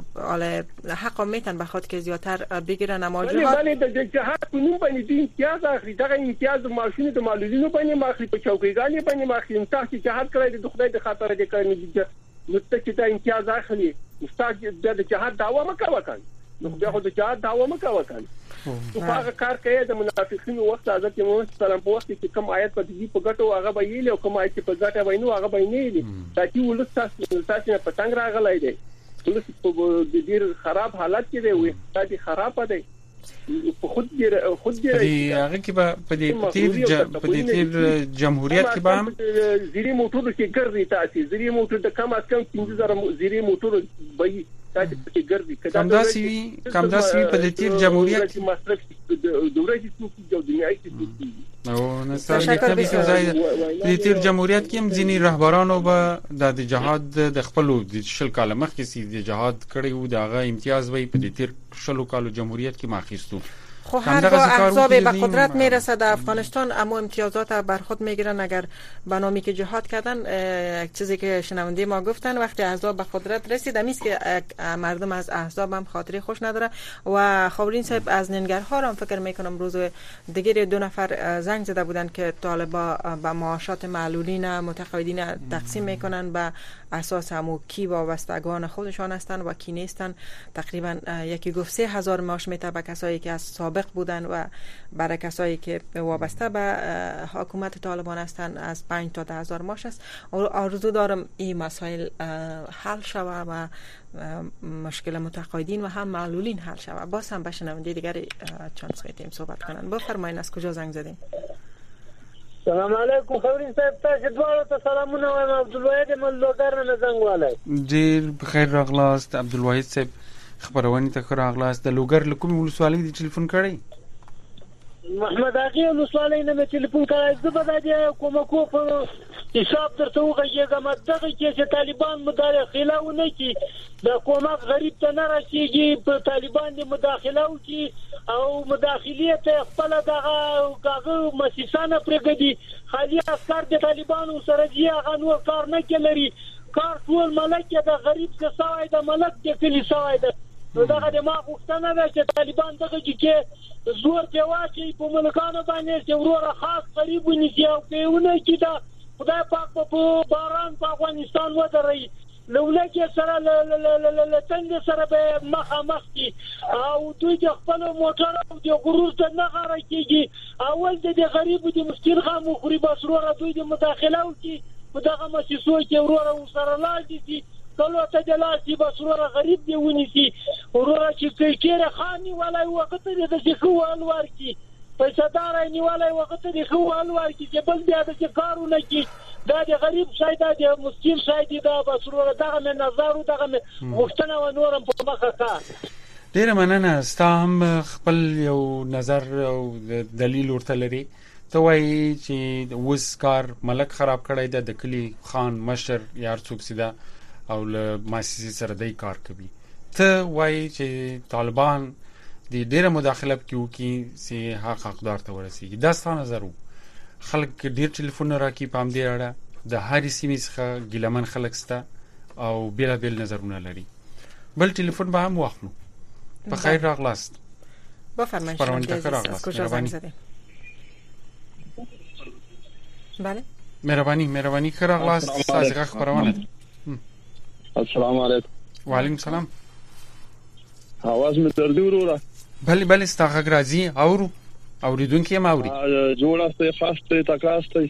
حق میتن بخاطر که زیادتر بگیرن. اما جهاد ولی د جهاد په نوم باندې د امتیاز اخلي، دغه امتیاز د معاشونو د معلولینو باندې ماخلي، په چوکیګانې باندې ماخلي. مستحق جهاد کړی د خدای د خاطر د کار نه نو ته چې دا امتیاز اخلي مستحق د جهاد دعوا مکوه کړي، نو بیا خو د جهاد دعوا مکوه کړي. هغه کار کوي د منافقینو وخت حضرت محمد صلی الله علیه وسلم په وخت کې کوم آیت په دې په ګټو هغه به یې او کوم آیت په ګټه وینو هغه به نه دی. دا چې ولستاسو نه پتنګ راغلی دی، ولست په ډیر خراب حالت کې دی، وي دا خراب دی. خود هغه کې په دې تیر جمهوریت کې به زیری موټر کې ګرځي، تاسو زیری موټر د کم از کم 15000 زیری موټر به کم داسې وي په دې تیر جمهوریت کې مصرف د ورځې څوک د دنیاي څوک او نستعلیق نبی زاید په دې تیر جمهوریت کې هم ځینی رهبرانو به د جهاد د خپل د شل کال مخکې سي د جهاد کړي او دغه امتیاز وي په دې تیر شلو کالو جمهوریت کې ماخیستو. خب هرگاه احزاب به قدرت میرسه در افغانستان اما امتیازات بر خود میگیرن. اگر به نامی که جهاد کردن، یک چیزی که شنونده ما گفتن وقتی احزاب به قدرت رسید امیست که مردم از احزاب هم خاطری خوش نداره. و خبرین صاحب از ننگرهار هم فکر میکنم روز دیگه 2 نفر زنگ زده بودن که طالبا به معاشات معلولین متقاعدین تقسیم میکنن به اساس همو کی وابستگان خودشان هستن و کی نیستن. تقریبا یکی گفت 3000 معاش میته به کسایی که از سابق بودن و برای کسایی که وابسته به حکومت طالبان هستن از 5 تا 10000 معاش است. آرزو دارم این مسائل حل شوه و مشکل متقاعدین و هم معلولین حل شوه. باز هم بشنونده دیگری چانس میدیم صحبت کنن. بفرمایید از کجا زنگ زدین؟ سلام علیکم خبرین صاحب، تاسو دوه ته سلامونه وایم. عبدالواحد ملوګر نه زنګ والای. ډیر بخیر راغلاست عبدالواحد صاحب، خبرونه ته راغلاست. د لوګر لکوم ولسوالۍ دی ټلیفون کړی؟ محمد اغي ولسوالۍ نه ټلیفون کړی. زه به د کومکو په حساب درته وغږیږم دغه چې طالبان مداخله ونه کړي، د کومک غریب ته نه رسیږي، په طالبان دې مداخله وکړي او مداخله ته خپل دغه مسیسانه پرګدي. خالي عسكر د طالبانو سره دی هغه نور کار نه کوي، کار ټول ملک د غریب څخه سوای د ملک د کلی سوای د دغه د ما غوښتنه ده چې طالبان دغه کې زور دی واچي په ملکانو باندې چې ورور خاص قریب ونیسي او پیونه کې دا خدای پاک په باران په افغانستان ودرې لولکه سره لتنګ سره به مخ کی او دوی د خپل موټر او د غرور ته نه غره کیږي. اول د غریب د مسکین غو خوري بسرور دوی د مداخله وکي په دغه مسیسو کې ورور سره لاږي کله ته د لاسي بسرور غریب دی ونیسي ورور چې کېره خاني ولای وخت دې د څه انوار کی پیسې دار نیولای وخت دې خو انوار کی چې بل بیا د کارونه کی دا د غریب شایده د مسکین شایده دا بسرور دغه من نظر او دغه وختنه و نورم په مخه کا. ډیر مننه. ستا هم خپل یو نظر او دلیل ورته لري. ته وایي چې وس کار ملک خراب کړی د کلی خان مشر یار څوک سیده او له مؤسسې سره دای کار کوي. ته وایي چې طالبان د ډیره مداخله کوي چې حقدار ته ورسیږي. دا ستاسو نظر وو؟ خلک ډیر ټلیفون راکې پام دی اړه د هر سیمې څخه ګیلمن خلک ستا او بیل نظرونه لري. بل ټلیفون به هم واخلو. په خیر راغلاست. بفرمایید از کجا زنگ زدید؟ بله مهربانی خیر راغلاست. سازغه خبرونه. السلام علیکم. وعلیکم السلام. आवाज می دردی وروره؟ بله ستاسو غراځي اوریدونکو یې ماوري جوړاسته خاصه تکاسته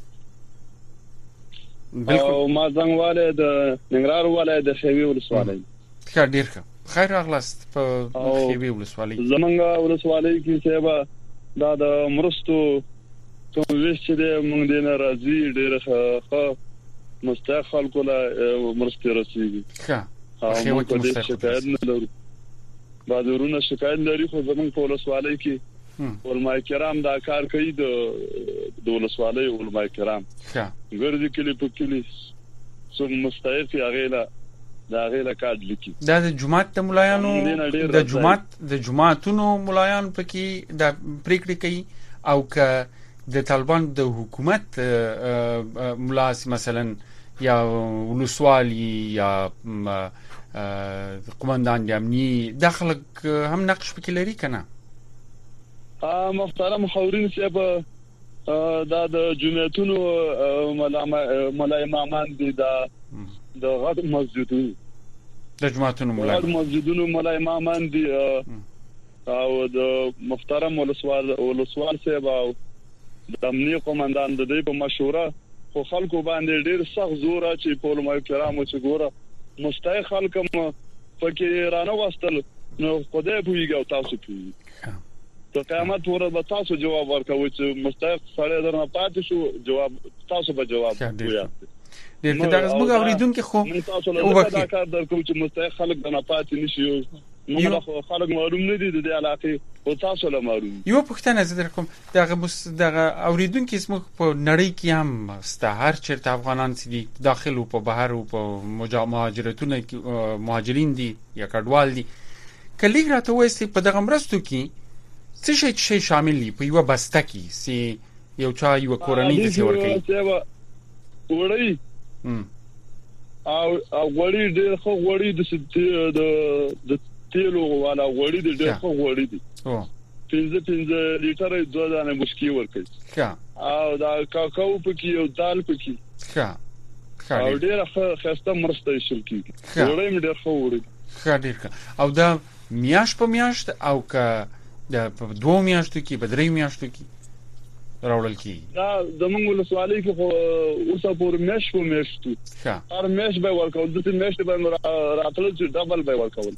او ما زنګواله د ننګرهار ولایت د خیوي ولسوالۍ. ډیر خیر راغلاست په خیوي ولسوالۍ. زمونږ ولسوالۍ کې سبا دا د مرستو څو ویش چې موږ دینه راځي ډیر ښه مستحق خلکو له مرستې رسیږي. خیوي ته شکایت نه لرو. بازارونه شکایت لري خو زمونږ په ولسوالۍ کې علماء کرام دا کار کوي د ولسوالۍ علماء کرام ګرځي کلی په کلی څو مستحق هغه دا غیله کارت لیکي. دا د جماعت د ملایانو د جماعتونو ملایان پکې د پریکړې کوي او که د طالبان د حکومت ملاس مثلا یا ولسوالي یا قومندان د امني داخله هم نقش پکې لري کنه؟ محترم خورین صاحب دا د جمعیتونو ملا امامان دي د غد مسجدونو د جمعیتونو ملا امامان دي او د محترم ولسوال صاحب او د امنیه قومندان د دې په مشوره خو خلکو باندې ډیر سخت زور چې په علماء کرامو چې ګوره مستحق خلک پکې رانه واستل نو خدای پویږي او تاسو پویږي ته قیامت ورځ به تاسو جواب ورکوي چې مستحق سره درنه پاتې شو جواب تاسو به جواب وایي ډېر کله زموږ اوریدونکو خو او وکړه کار درکو چې مستحق خلک درنه پاتې نشي نو خلک معلوم نه دي د علاقه او تاسو له معلوم یو پښتنه زده کوم دغه اوریدونکو اسمه په نړۍ کې هم ستهر چیرته افغانان سي داخل او په بهر او په مهاجرتونه مهاجرین دي یا کډوال دي کله راته وایي په دغه مرستو کې څه شي شامل دي په یو بسته کې سي یو چا یو کورنۍ د څور کوي وړي او وړي ډېر خو وړي د تیلو والا وړي ډېر خو وړي دي 15 لیټر دوه دانه مشکی ورکړي او دا کاکاو پکې او دال پکې او ډېر خسته مرسته شرکي وړي ډېر خو وړي ډېر او دا میاش په میاشت او که د په 2 میاشتو کې په 3 میاشتو کې راوړل کی دا د موږ ولسوالۍ کې خو اوسه پور میاش په میاشتو هر میاش به ورکول د میاشت به راتلل چې ډبل به ورکول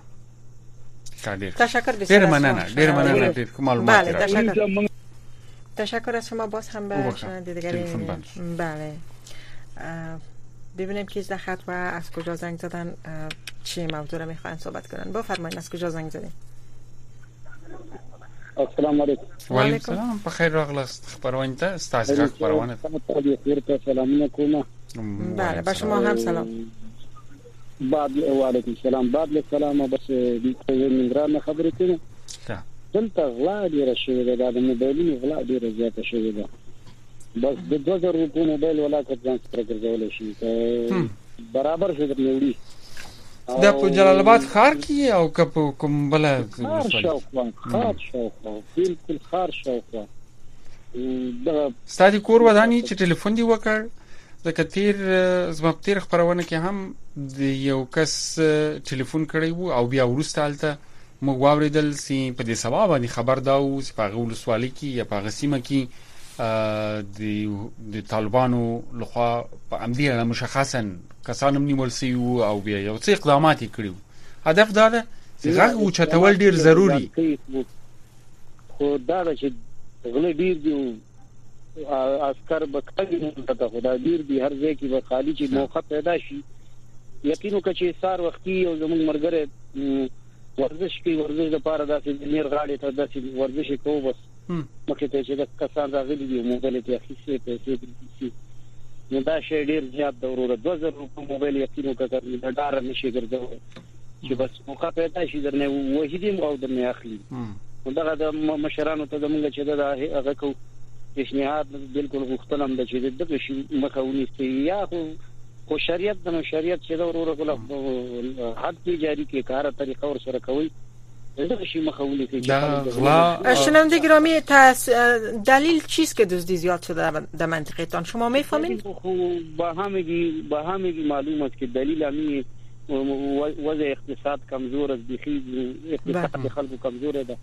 تشکر بسیار ډیر مننه ډیر معلومات راکړئ تشکر از شما. باز هم به شنوندگان بله ببینیم که از خط و از کجا زنگ زدن چی موضوع رو میخوان صحبت کنن. بفرمایید از کجا زنگ زدین؟ السلام علیکم. و علیکم السلام. بخیر راغلاست. خبرونه ته استاد خبرونه ته سلام علیکم. بله با شما هم سلام. بعد و علیکم السلام. بعد سلام بس د نگران خبرې کوم. دلته غلا ډیره شوې ده، د موبایلونو غلا ډیره زیاته شوې ده. بس د 2000 روپیو موبایل ولا ځان سره ګرځول شي برابر شي درنوړي. دا په جلال آباد ښار کې او کوم بل خار شاوخوا بالکل خار شاوخوا. ستاسو کور ودانی چې ټلیفون دی وکړ د کثیر زمبتیر خبرونه کې هم د یو کس ټلیفون کړی وو او بیا ورسته حالته موږ واوریدل چې په دې سبب باندې خبر داو چې په غول سوالي کې یا په غسیمه کې د طالبانو لخوا په امدی مشخصا کسانم نیول سی او بیا یو څه اقدامات کړیو. هدف دا ده چې غږ او چتول ډیر ضروری خو دا چې غل ډیر دی عسكر بکړي ته خدا ډیر دی هر ځای کې به خالی چې موقع پیدا شي یقینو کچې سار وختي او زموږ مرګره ورزش کوي ورزش لپاره داسې نیر غاړي ته داسې ورزش کوو بس مخکې ته چې د کسان راغلي دي موبایل ته اخیستي پیسې نو دا شی ډیر زیات ضرورت 2000 روپیه موبایل یقینو کړه دا ډار نشي ګرځول چې بس موقع پیدا شي درنه وحیدیم او درنه اخلي. نو دا د مشرانو ته زموږ چې دا هغه کو پیشنهاد بالکل غوښتنم د چې دغه شی مخاوني یا خو شریعت د شریعت چې دا ورور کوله حد کې جاری کې کار طریقه ور سره کوي دغه شی مخاوني کوي. شنونده گرامی دلیل چیست که دزدی زیاد شده در منطقه تان شما میفهمید؟ با همگی معلوم است که دلیل همین وضع اقتصاد کمزور است، بخیز اقتصاد خلکو کمزور ده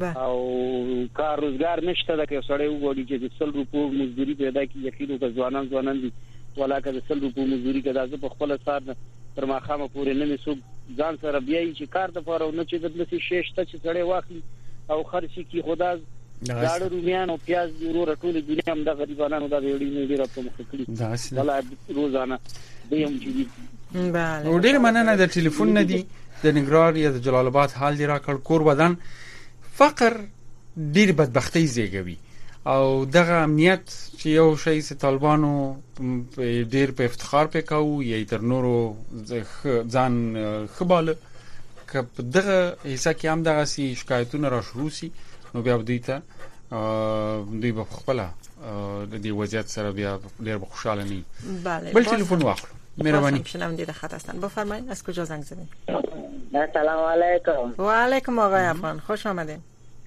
او کار روزگار نشته ده که سړی وګوري چې 100 روپیو مزدوري پیدا کی یقینو که ځوانان دي ولاکه د 100 روپیو مزدوري کدا زه په خپل سار تر ماخامه پورې نه مسو ځان سره بیاي چې کار د پاره نه چې د لسی شیشته چې سړی واخلي او خرچي کی خدا داړو رومیان او پیاز ورو ټول دنیا هم د غریبانو د ویړي نه ډیر په مخ کړی ولا روزانه دیم چې بله ډیر مننه د ټلیفون نه دی د نګران یا د جلال آباد حال دی راکړ کور بدن فقر ډیر بدبختی زیږوي او دغه امنیت چې یو شی چې طالبانو ډیر په افتخار پکاو یا تر نورو ځان خباله که دغه حصہ کې هم دغه شکایتونه را شروع سي نو بیا دوی ته دوی په خپل د دې وضعیت سره بیا ډیر خوشاله نه. بله. بل تلفن واخلو. مهربانی. شنونده در خط هستن. بفرمایید از کجا زنگ زدین؟ سلام علیکم. و علیکم آقای افغان، خوش آمدین.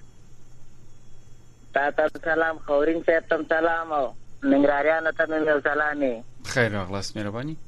تاسو سلام، خورین صاحب تم سلام او ننګراریانو ته مې سلامي. خیر راغلاست، مهرباني.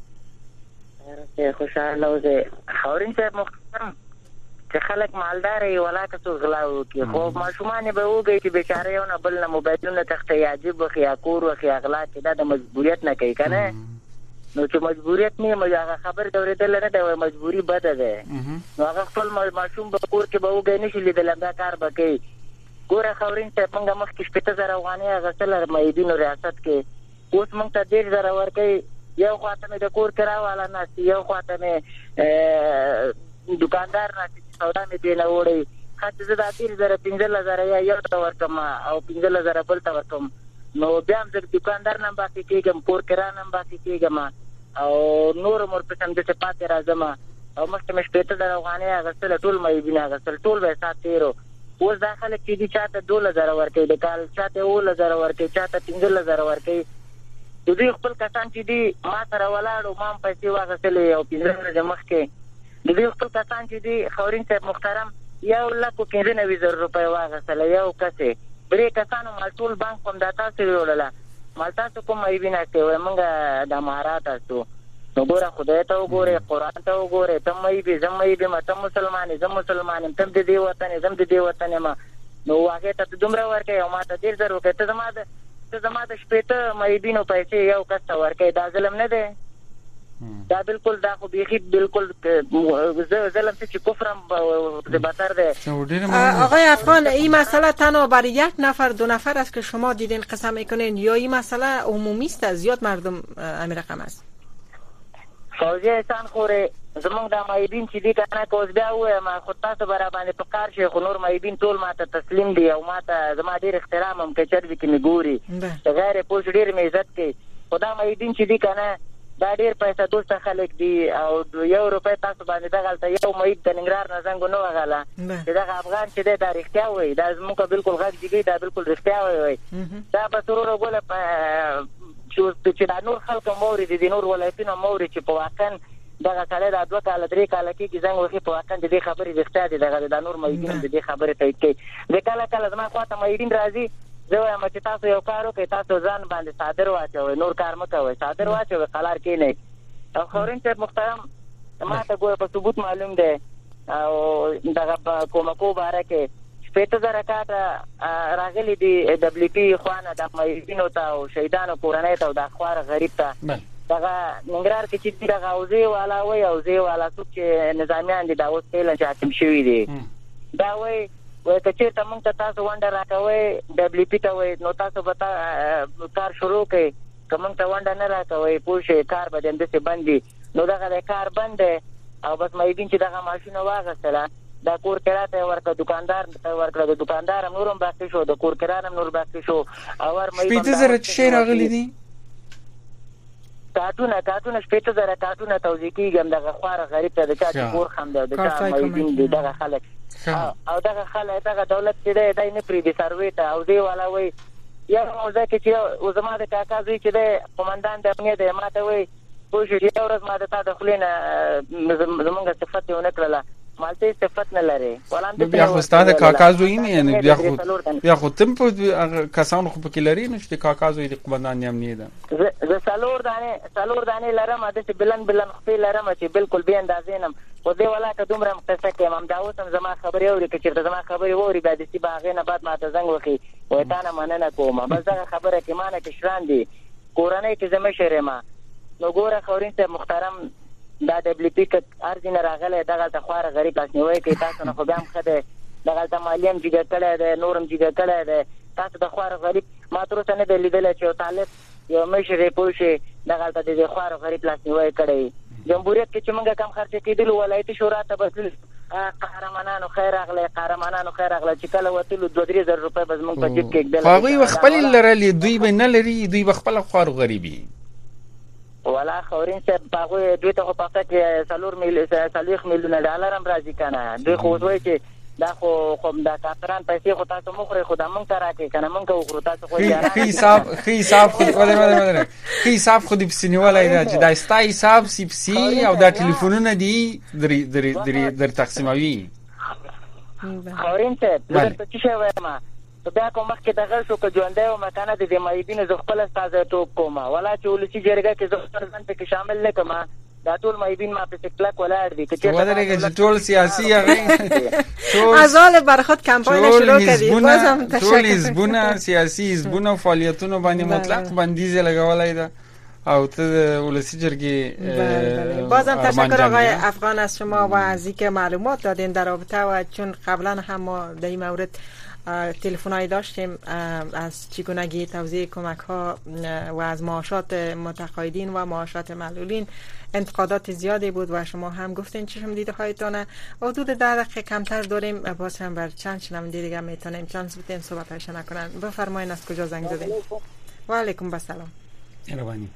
خوشاله اوسئ. خورین صاحب محترم، چې خلک مالدار وي ولاکه څو غلاو کې خو ماشومان به وګي چې بیچاره یو نه بل نه موبایلونه تخته عجیب وخی کور وخی اغلا کې دا د مجبوریت نه کوي کنه. نو چې مجبوریت نه مجاغه خبر اوریدل نه دا مجبوری بده ده. نو هغه خپل ماشوم به کور کې به وګي نشي لیدل دا کار به کوي. ګوره خورین ته څنګه مخکې 70,000 افغانۍ غسل مېدینو ریاست کې اوس موږ ته 1,000 ورکړي. یو خواته مې د کور کرا والا نه یو خواته مې دکاندار نه سودا مې دی نه وړي. خاطر زه دا 15,000 یا یو ته ورکم او 15,000 بل ته ورکم. نو بیا هم د دکاندار نه باقي کېږم، کور کرا نه باقي کېږم او نور مور په سم د پاتې راځم او مخکې مې 70,000 افغانۍ غسل ټول مې بنا غسل ټول به سات تیرو. اوس داخله کې دي چاته 2,000 ورکړي، د کال چاته 2,000 ورکړي، چاته 15,000 ورکړي. د دې خپل کسان چې دي ما سره ولاړو ما پیسې واغستلې او 15 ورځې مخکې د دې خپل کسان چې دي خورین صاحب محترم 1,95,000 روپۍ واغستل یو کسې. درې کسانو مال ټول بانک کوم د تاسو ویولله مال تاسو کوم ای بنا کوي موږ د امارات تاسو. نو ګوره خدای ته وګوره، قرآن ته وګوره، ته مې به زم مې به مته مسلمان زم مسلمان تم دې وطن زم دې وطن ما. نو هغه ته دومره ورکې او ما ته 1,000 ورکې ته زما د 70 مې بینو پیسې یو کس ته ورکې. دا ظلم نه دی؟ دا بالکل دا خو بیخي بالکل ظلم چې کفرم بدتر ده. آقای افغان، این مسئله تنها برای یک نفر دو نفر است که شما دیدین قسم میکنین یا این مسئله عمومی است زیاد مردم امیر رقم است؟ فوزی احسان خوره زمونږ د مایبین چې دي کنه کوز بیا وایم خو تاسو برابر باندې په کار شي خو نور مایبین ټول ماته تسلیم دي او ماته زما ډیر احترام هم کې چرې کې مګوري غیر پوښ ډیر مې عزت کوي. خدا مایبین چې دي کنه دا ډیر پیسې دوست خلک دي او 1 روپۍ تاسو باندې دغلته یو مېد د ننګرهار نه زنګ نو غاله چې دا افغان چې دا رښتیا وایي دا زموږ بالکل غږ دیږي دا بالکل رښتیا وایي. دا به سرور غوله چې دا نور خلک موري دي نور ولایتونو موري چې په واقع دغه کله دا 2 کال 3 کال کې څنګه وخی په واقع دې خبرې رښتیا دي دغه دا نور مېدین دې خبرې تایید کوي. د کله کله زما خواته مېدین راځي زه وایم چې تاسو یو کار وکړئ تاسو ځان باندې صادر واچوئ نور کار مه کوئ صادر واچوئ قلار کې نه. او خورین صاحب محترم ما ته ګوره په ثبوت معلوم دی او دغه کومکو باره کې 70,000 کاته راغلي دي دبليو پی خوانه د مېدینو ته او شهیدانو کورنۍ ته او د خوار غریب ته دغه ننګرهار کې چې دغه اوزي والا وای او زی والا څوک چې نظامیان دي دا اوس پیل حاکم شوی دي دا وای چې ته مونږ ته تاسو وندر راکوي دبليو پی ته وای نو تاسو به کار شروع کړئ کوم ته وندر نه راکوي پوښي کار به دندې باندې نو دغه کار بند او بس مېدین چې دغه ماشين واغسله دا کور کراته ورکړه دکاندار ورکړه د دکاندار نورم باقي شو د کور کرانم نور باقي شو او ور مې 70,000 شي راغلي دي کارتونه 70,000 کارتونه توزیع کیږي دغه خوار غریب ته د چا کور خم ده د چا مېدین دغه خلک او دغه خلک دغه دولت چې دی نه پری دي سروي ته او دی والا وای یا موزه کې چې او زما د کاکا زوی چې دی قومندان د امنیت دی ماته وای پوه شو یو ورځ ما د تا د خلینه زمونږ صفت یو نکړه مالته صفت نه لري ولانه بیا خو ستاسو کاکا زوی نه یعنی بیا خو تم په کسان خو په کلری نه چې کاکا زوی د قومندان امنیت ده زه سالور دانه لرم د بلن خپل لرم چې بالکل به اندازینم خو دی ولا که دومره مختصه کې امام داوود هم زما خبري اوري چې زما خبري ووري بعد دې باغې نه بعد ما ته زنګ وکي وای تا نه مننه کومه بس دا خبره کې مانه کې شران دي کورنۍ کې زما شرمه نو ګوره خورین ته محترم دا دبليو پی ک ارزینه راغله دغه ته خوار غریب اسنوي کې تاسو نه خو بیا مخده دغه ته مالیم جګه کړه ده نورم جګه کړه ده تاسو د خوار غریب ما تر اوسه نه لیدل چې طالب یو مشر پوښي دغه ته د خوار غریب اسنوي کړي جمهوریت کې چې موږ کم خرچ کېدل ولایت شورا ته بدل قهرمانانو خیر اغله چې کله وتلو 2-3 زره روپۍ بس موږ په جیب کې کېدل هغه خپل لري دوی به نه لري دوی خپل خوار غریبي ولا خورین صاحب باغوي دوی ته په پخته کې $4 میلیون ډالر هم راځي کنه دوی خو وایي چې دا خو دا کافران پیسې خو تاسو مخره خو دا مونږ ته راکې کنه مونږ وګورو تاسو خو حساب خو ولر حساب خو دې سنیولای دا چې دا ستا حساب سي او دا ټلیفونونه دي در تقسیموي خورین ته درته څه وایم بیا کوم مخکې دغه شو که ژوندې او مکانه د مایبین زه خپل استاد ټوب کوم ولا چې ولسی جرګه کې زه ځان ته شامل نه کما دا ټول مایبین ما په کلک ولاړ دي چې ودرېږي ټول سیاسي هغه ازال بر خود کمپاین شروع کړي بازم ټول حزبونه سیاسي حزبونه فعالیتونه باندې مطلق بندیز لګولای دا او ته ولسی جرګه بازم تشکر آقای افغان از شما و از اینکه معلومات دادین در رابطه و چون قبلا هم ما در این مورد تلفن‌هایی داشتیم از چگونگی توزیع کمک‌ها و از معاشات متقاعدین و معاشات معلولین انتقادات زیادی بود و شما هم گفتین چشم دیده هایتانه حدود 10 دقیقه کمتر داریم باز هم بر چند شنونده دیگه میتونیم چانس بدیم صحبت‌هایش نکنن. بفرمایید از کجا زنگ زدین؟ و علیکم السلام. روانی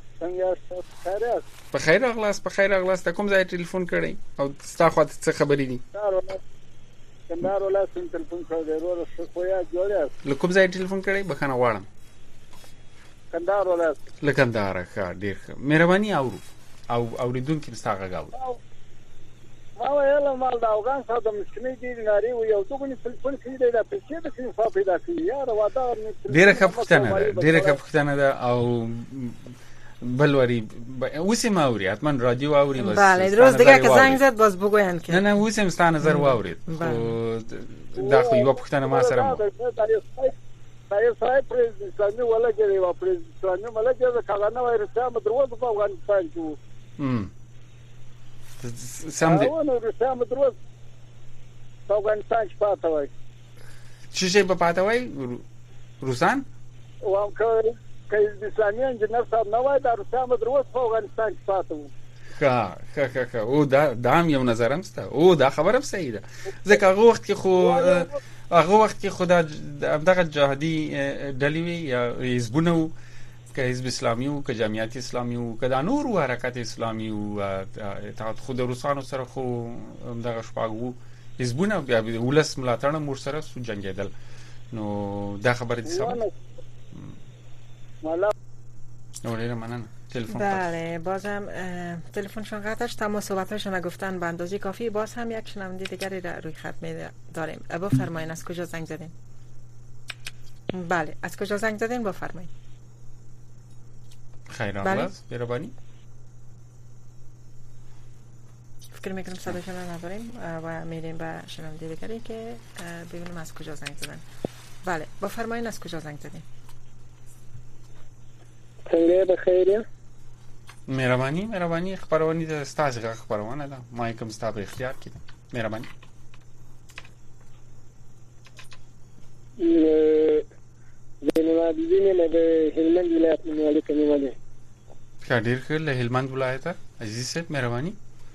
بخیر اغلاس کوم ځای ټلیفون کړی او ستا خواته څه خبرې دي؟ کندهار ولایت ټلیفون کړی ورو خویا جوړه لکم ځای ټلیفون کړی بخنه واړم کندهار ولایت لکندهار ښه ډیر ښه مهرباني اوریدونکو ستاسو غاو ما ویل مال دا افغان صاحب مسکینی دي ناری و یو دغه ټلیفون کې دی دا پیسې د څه په پیدا کړی یار واده ډیره خپښتنه ده او بلوری وسیم اوري اتمن رادیو اوري بس بله روز دیگه که زنگ زد باز بگوین که نه وسیم ستا نظر واورید دا خو یو پښتنه ما سره مو دا صاحب پرزیدنت اسلامي ولا جوړي وا پرزیدنت اسلامي ولا جوړ کاغانه وای رسام دروازه په افغانستان کې سم دي نو رسام دروازه په افغانستان کې پاتې وای چې په پاتې وای روسان او که اسلامي انجنیر صاحب نه وای دا رسام دروازه په افغانستان کې پاتې وای ښه او دا هم یو نظرم سته او دا خبره صحیح ده ځکه هغه وخت کې خدا دغه جهادي ډلې وي یا حزبونه وو که حزب اسلامي وو که جمعیت اسلامي وو که دا نور وو حرکت اسلامي وو اتحاد خود روسانو سره خو دغه شپږ وو حزبونه بیا ولس ملاتړ مور سره سو جنگیدل نو دا خبره دي سم مالا نوره مننه تلفن بله بازم تلفنشون قطع شد اما صحبتاشون نگفتن به اندازه کافی باز هم یک شنونده دیگری را روی خط می داریم بفرمایید از کجا زنگ زدین؟ بله از کجا زنگ زدین بفرمایید خیر آغلاز بیربانی فکر میکنم صداشون رو نداریم و میریم به شنونده دیگری که ببینیم از کجا زنگ زدن. بله بفرمایید از کجا زنگ زدین؟ څنګه به خیریه مهرباني خبرونه د ستاسو غږ خبرونه ده ما کوم ستاسو په اختیار کې ده مهرباني زینو عابدین له هلمند ولایت نه علیکم نیولې ډیر ښه له هلمند ولایت عزیز صاحب مهرباني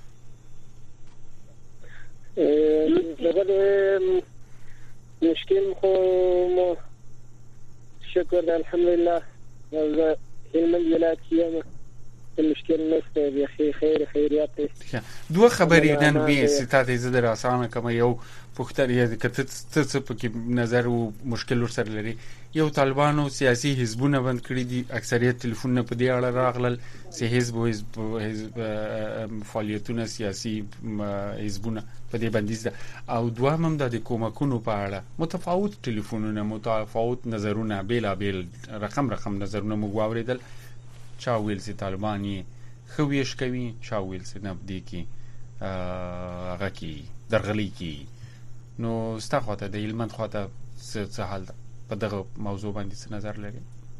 دغه مشکل خو شکر الحمدلله هلمند ولایت کې المشكله نفسه بخير خيريات دوه خبرې نن به ستاسو زده آسانه کوم یو پختر یا کته څه په نظر او مشکل ور سره لري یو طالبانو سیاسي حزبونه بند کړی دي اکثریت ټلیفونونه په دې اړه راغلل چې حزب فعالیتونه سیاسي حزبونه په دې بندیز ده او دوه هم د کومکونو په اړه متفاوت ټلیفونونه متفاوت نظرونه بیل رقم نظرونه مو واوریدل چا ویل چې طالبانی خویش کوي چا ویل چې نبدي کی هغه کی درغلی کی نو ستاخواته د علمند خواته څه حال ده په دغه موضوع باندې څه نظر لري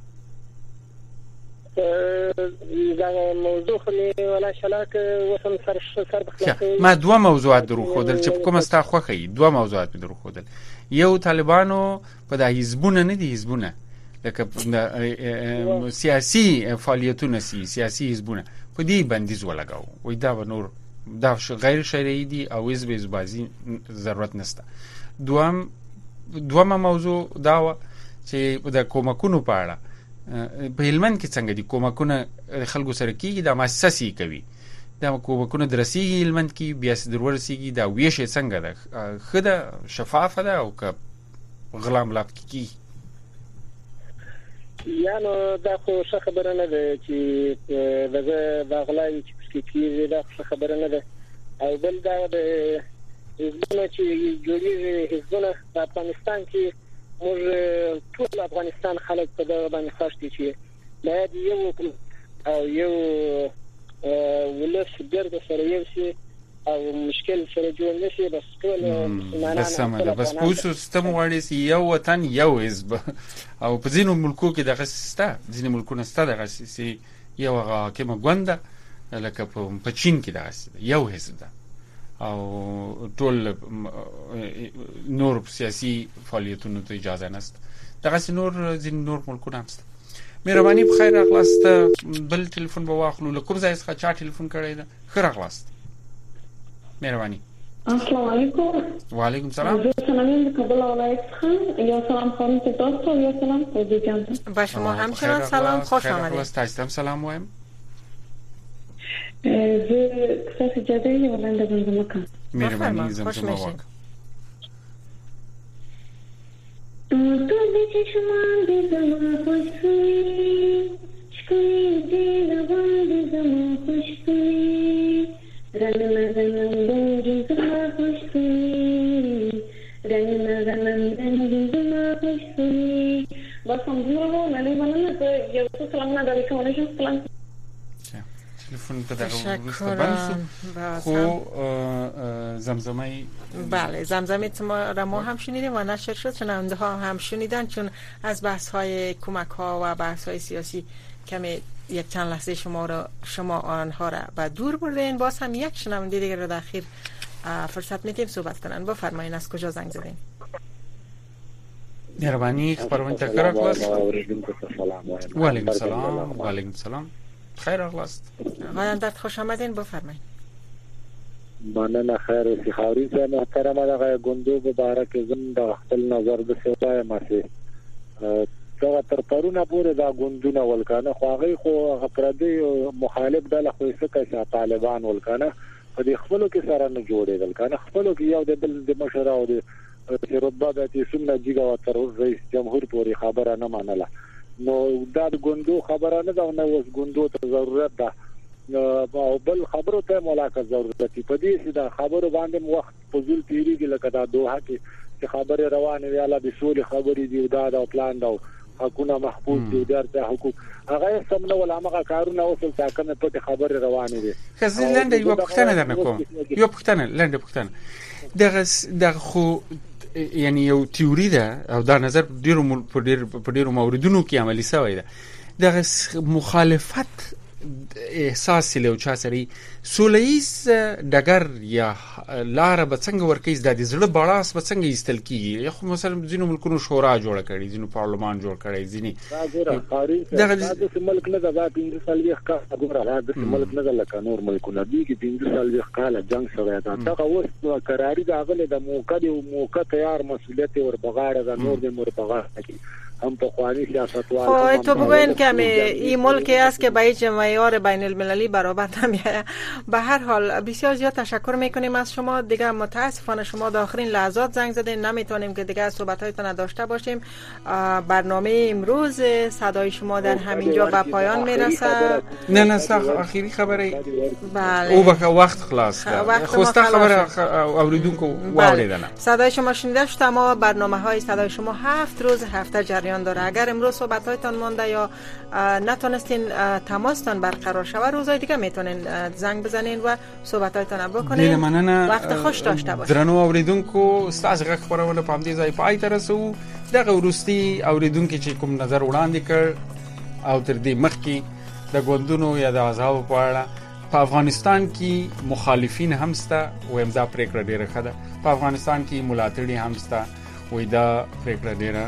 دا موضوع خو ولا شلاک وسم سر بخلاص ما دوه موضوعات درو خودل چې کوم استا خوخی دوه موضوعات درو خودل یو طالبانو په د حزبونه نه دي حزبونه لکه سیاسي فعالیتونه سیاسي حزبونه په دې بندیز ولګاو وې دا نور دا غیر شرعي دي او حزب بازی ضرورت نشته دوه موضوع دا چې د کومکونو په اړه په هلمند کې څنګه دي کومکونه خلکو سره کیږي د مؤسسې کوي دا کومکونه درسیږي هلمند کې بیا چې درورسیږي دا ویش څنګه ده ښه ده شفافه ده او که غلا ملا پکې کېږي یا نو دا خو ښه خبره نه ده چې دا غلا چې پکې کېږي دا ښه خبره نه ده او بل دا د حزبونه چې جوړېږي حزبونه په افغانستان کې موږ ټول افغانستان خلک په دغه باندې خوښ دي چې باید یو او یو ولس ګرد سره یو شي او مشکل سره جوړ نشي بس ټول مسلمانان بس پوسو سیستم غواړي یو وطن یو حزب او په ځینو ملکو کې دغه سیسته ځینې ملکونه سته دغه سیسي یو حاکمه ګونده لکه په چین کې دغه یو حزب ده او ټول نور سیاسي فعالیتونو ته اجازه نشته دغه نور ځین نور ملکونه هم شته مهرباني په خیر راغلاست بل ټلیفون به واخلو له کوم ځای څخه چا ټلیفون کړی ده ښه راغلاست مهرباني السلام علیکم وعلیکم السلام زه سلام کابل ولایت څخه یو سلام خانم ته تاسو یو سلام فوزی جان با شما همچنان سلام خوش آمدید تاسو هم سلام وایم زه کسا جدی ولنده زمزمه کنم مهربانی زمزمه واک تو به چشمان بی زمان خوش کنی شکنی دی لبان بی زمان خوش کنی رنگی زمان خوش کنی رنگی زمان خوش کنی بس هم دیو نلی بنامه تو یه تو سلام نداری که منشون سلام تلفن په دغه وروسته بند خو زمزمه بله زمزمه ما هم شنیدیم و نشر شد شنونده ها هم شنیدن چون از بحث های کمک ها و بحث های سیاسی کمی یک چند لحظه شما آنها را به دور بردین. باز هم یک شنونده دیگر رو در اخیر فرصت میدیم صحبت کنن. بفرمایید از کجا زنگ زدین؟ مهربانی خبرونه تکرار کلاس. و علیکم السلام. و علیکم السلام. خیر اغلاست. آقایان درد خوش آمدین بفرمایید. مننه خیر سی خاورین سے محترم دغه ګوندو مبارک زم د خپل نظر د سوای ماسه څنګه تر پرونه پورې دا ګوندونه ولکانه خو هغه خو خپردي مخالف دله خو څه چې طالبان ولکانه په دې خپلو کې سره نه جوړېدل کنه خپلو کې یو د بل د مشر او د رتبه د سنت جګه او تر رئیس جمهور پورې خبره نه منله نو دا ګوندو خبره نه دا نو اوس ګوندو ته ضرورت ده او بل خبرو ته ملاقات ضرورت دی په دې چې دا خبرو باندې وخت فزول تیریږي لکه دا دوه کې خبره روانه ویاله د سولې خبرې دی دا د پلان دا حقونه محفوظ دي درته حقوق هغه سم نو هغه کارونه اوسل څنګه په خبره روانه دي خزلند یو پښتنه درنه کوم یو پښتنه لنډه پښتنه دغه خو یعنی یو تیوري ده او دا نظر په ډیرو موردونو کې عملی شوی ده دغه مخالفت احساس له چا سره سولېز دګر یا لار به څنګه ورکیز د زړه بالاس به څنګه ایستل کیږي خو مثلا ځینو ملکونو شورا جوړ کړي ځینو پارلمان جوړ کړي ځینی دغه د ملک نه دا 15 سال ویخ کا غوړه د ملک نه لکه نور ملکونه دي کې 15 سال ویخ کاله جنگ شوی دا هغه اوس قراری دا غله د موقع تیار مسئولیت ور بغاړه دا نور د مور بغاړه کی هم په خوانی سیاستوال تو بگوین که این ملکی است که به هیچ معیار بین المللی برابر نمیآید. به هر حال بسیار زیاد تشکر میکنیم از شما. دیگه متاسفانه شما در آخرین لحظات زنگ زدین نمیتونیم که دیگه صحبت‌هایتان داشته باشیم. برنامه امروز صدای شما در همینجا به پایان میرسه. نه آخری خبره بله او به وقت خلاص خواسته خبر اوریدونکو واوریدن صدای شما شنیده شد. اما برنامه‌های صدای شما 7 روز هفته جریان داره. اگر امروز صحبت‌هایتان مونده یا نتونستین تماستان برقرار شود روزهای دیگه میتونین زنگ بزنین و صحبت‌هایتان بکنین. وقت خوش داشته باشین. درنو اوریدونکو ستاسو غږ خبرونه په دې ځای پای ته رسو. دغه ورستي اوریدونکو چې کوم نظر وړاندې کړ او تر دې مخکې د ګوندونو یا د احزاب په اړه په افغانستان کې مخالفین هم سته او امدا پریکړه ډیره ښه ده. په افغانستان کې ملاتړي هم سته وې دا پریکړه ډیره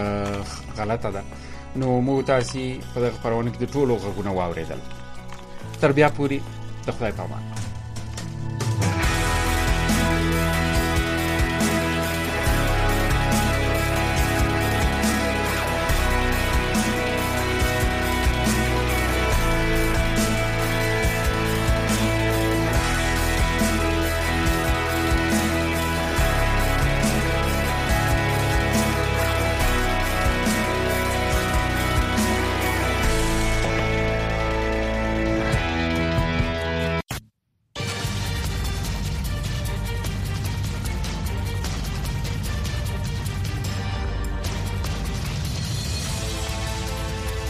غلطه ده. نو مو تاسو په دغه خبرونه کې د ټولو غوونه واوریدل. تر بیا پوری د خدای په امان.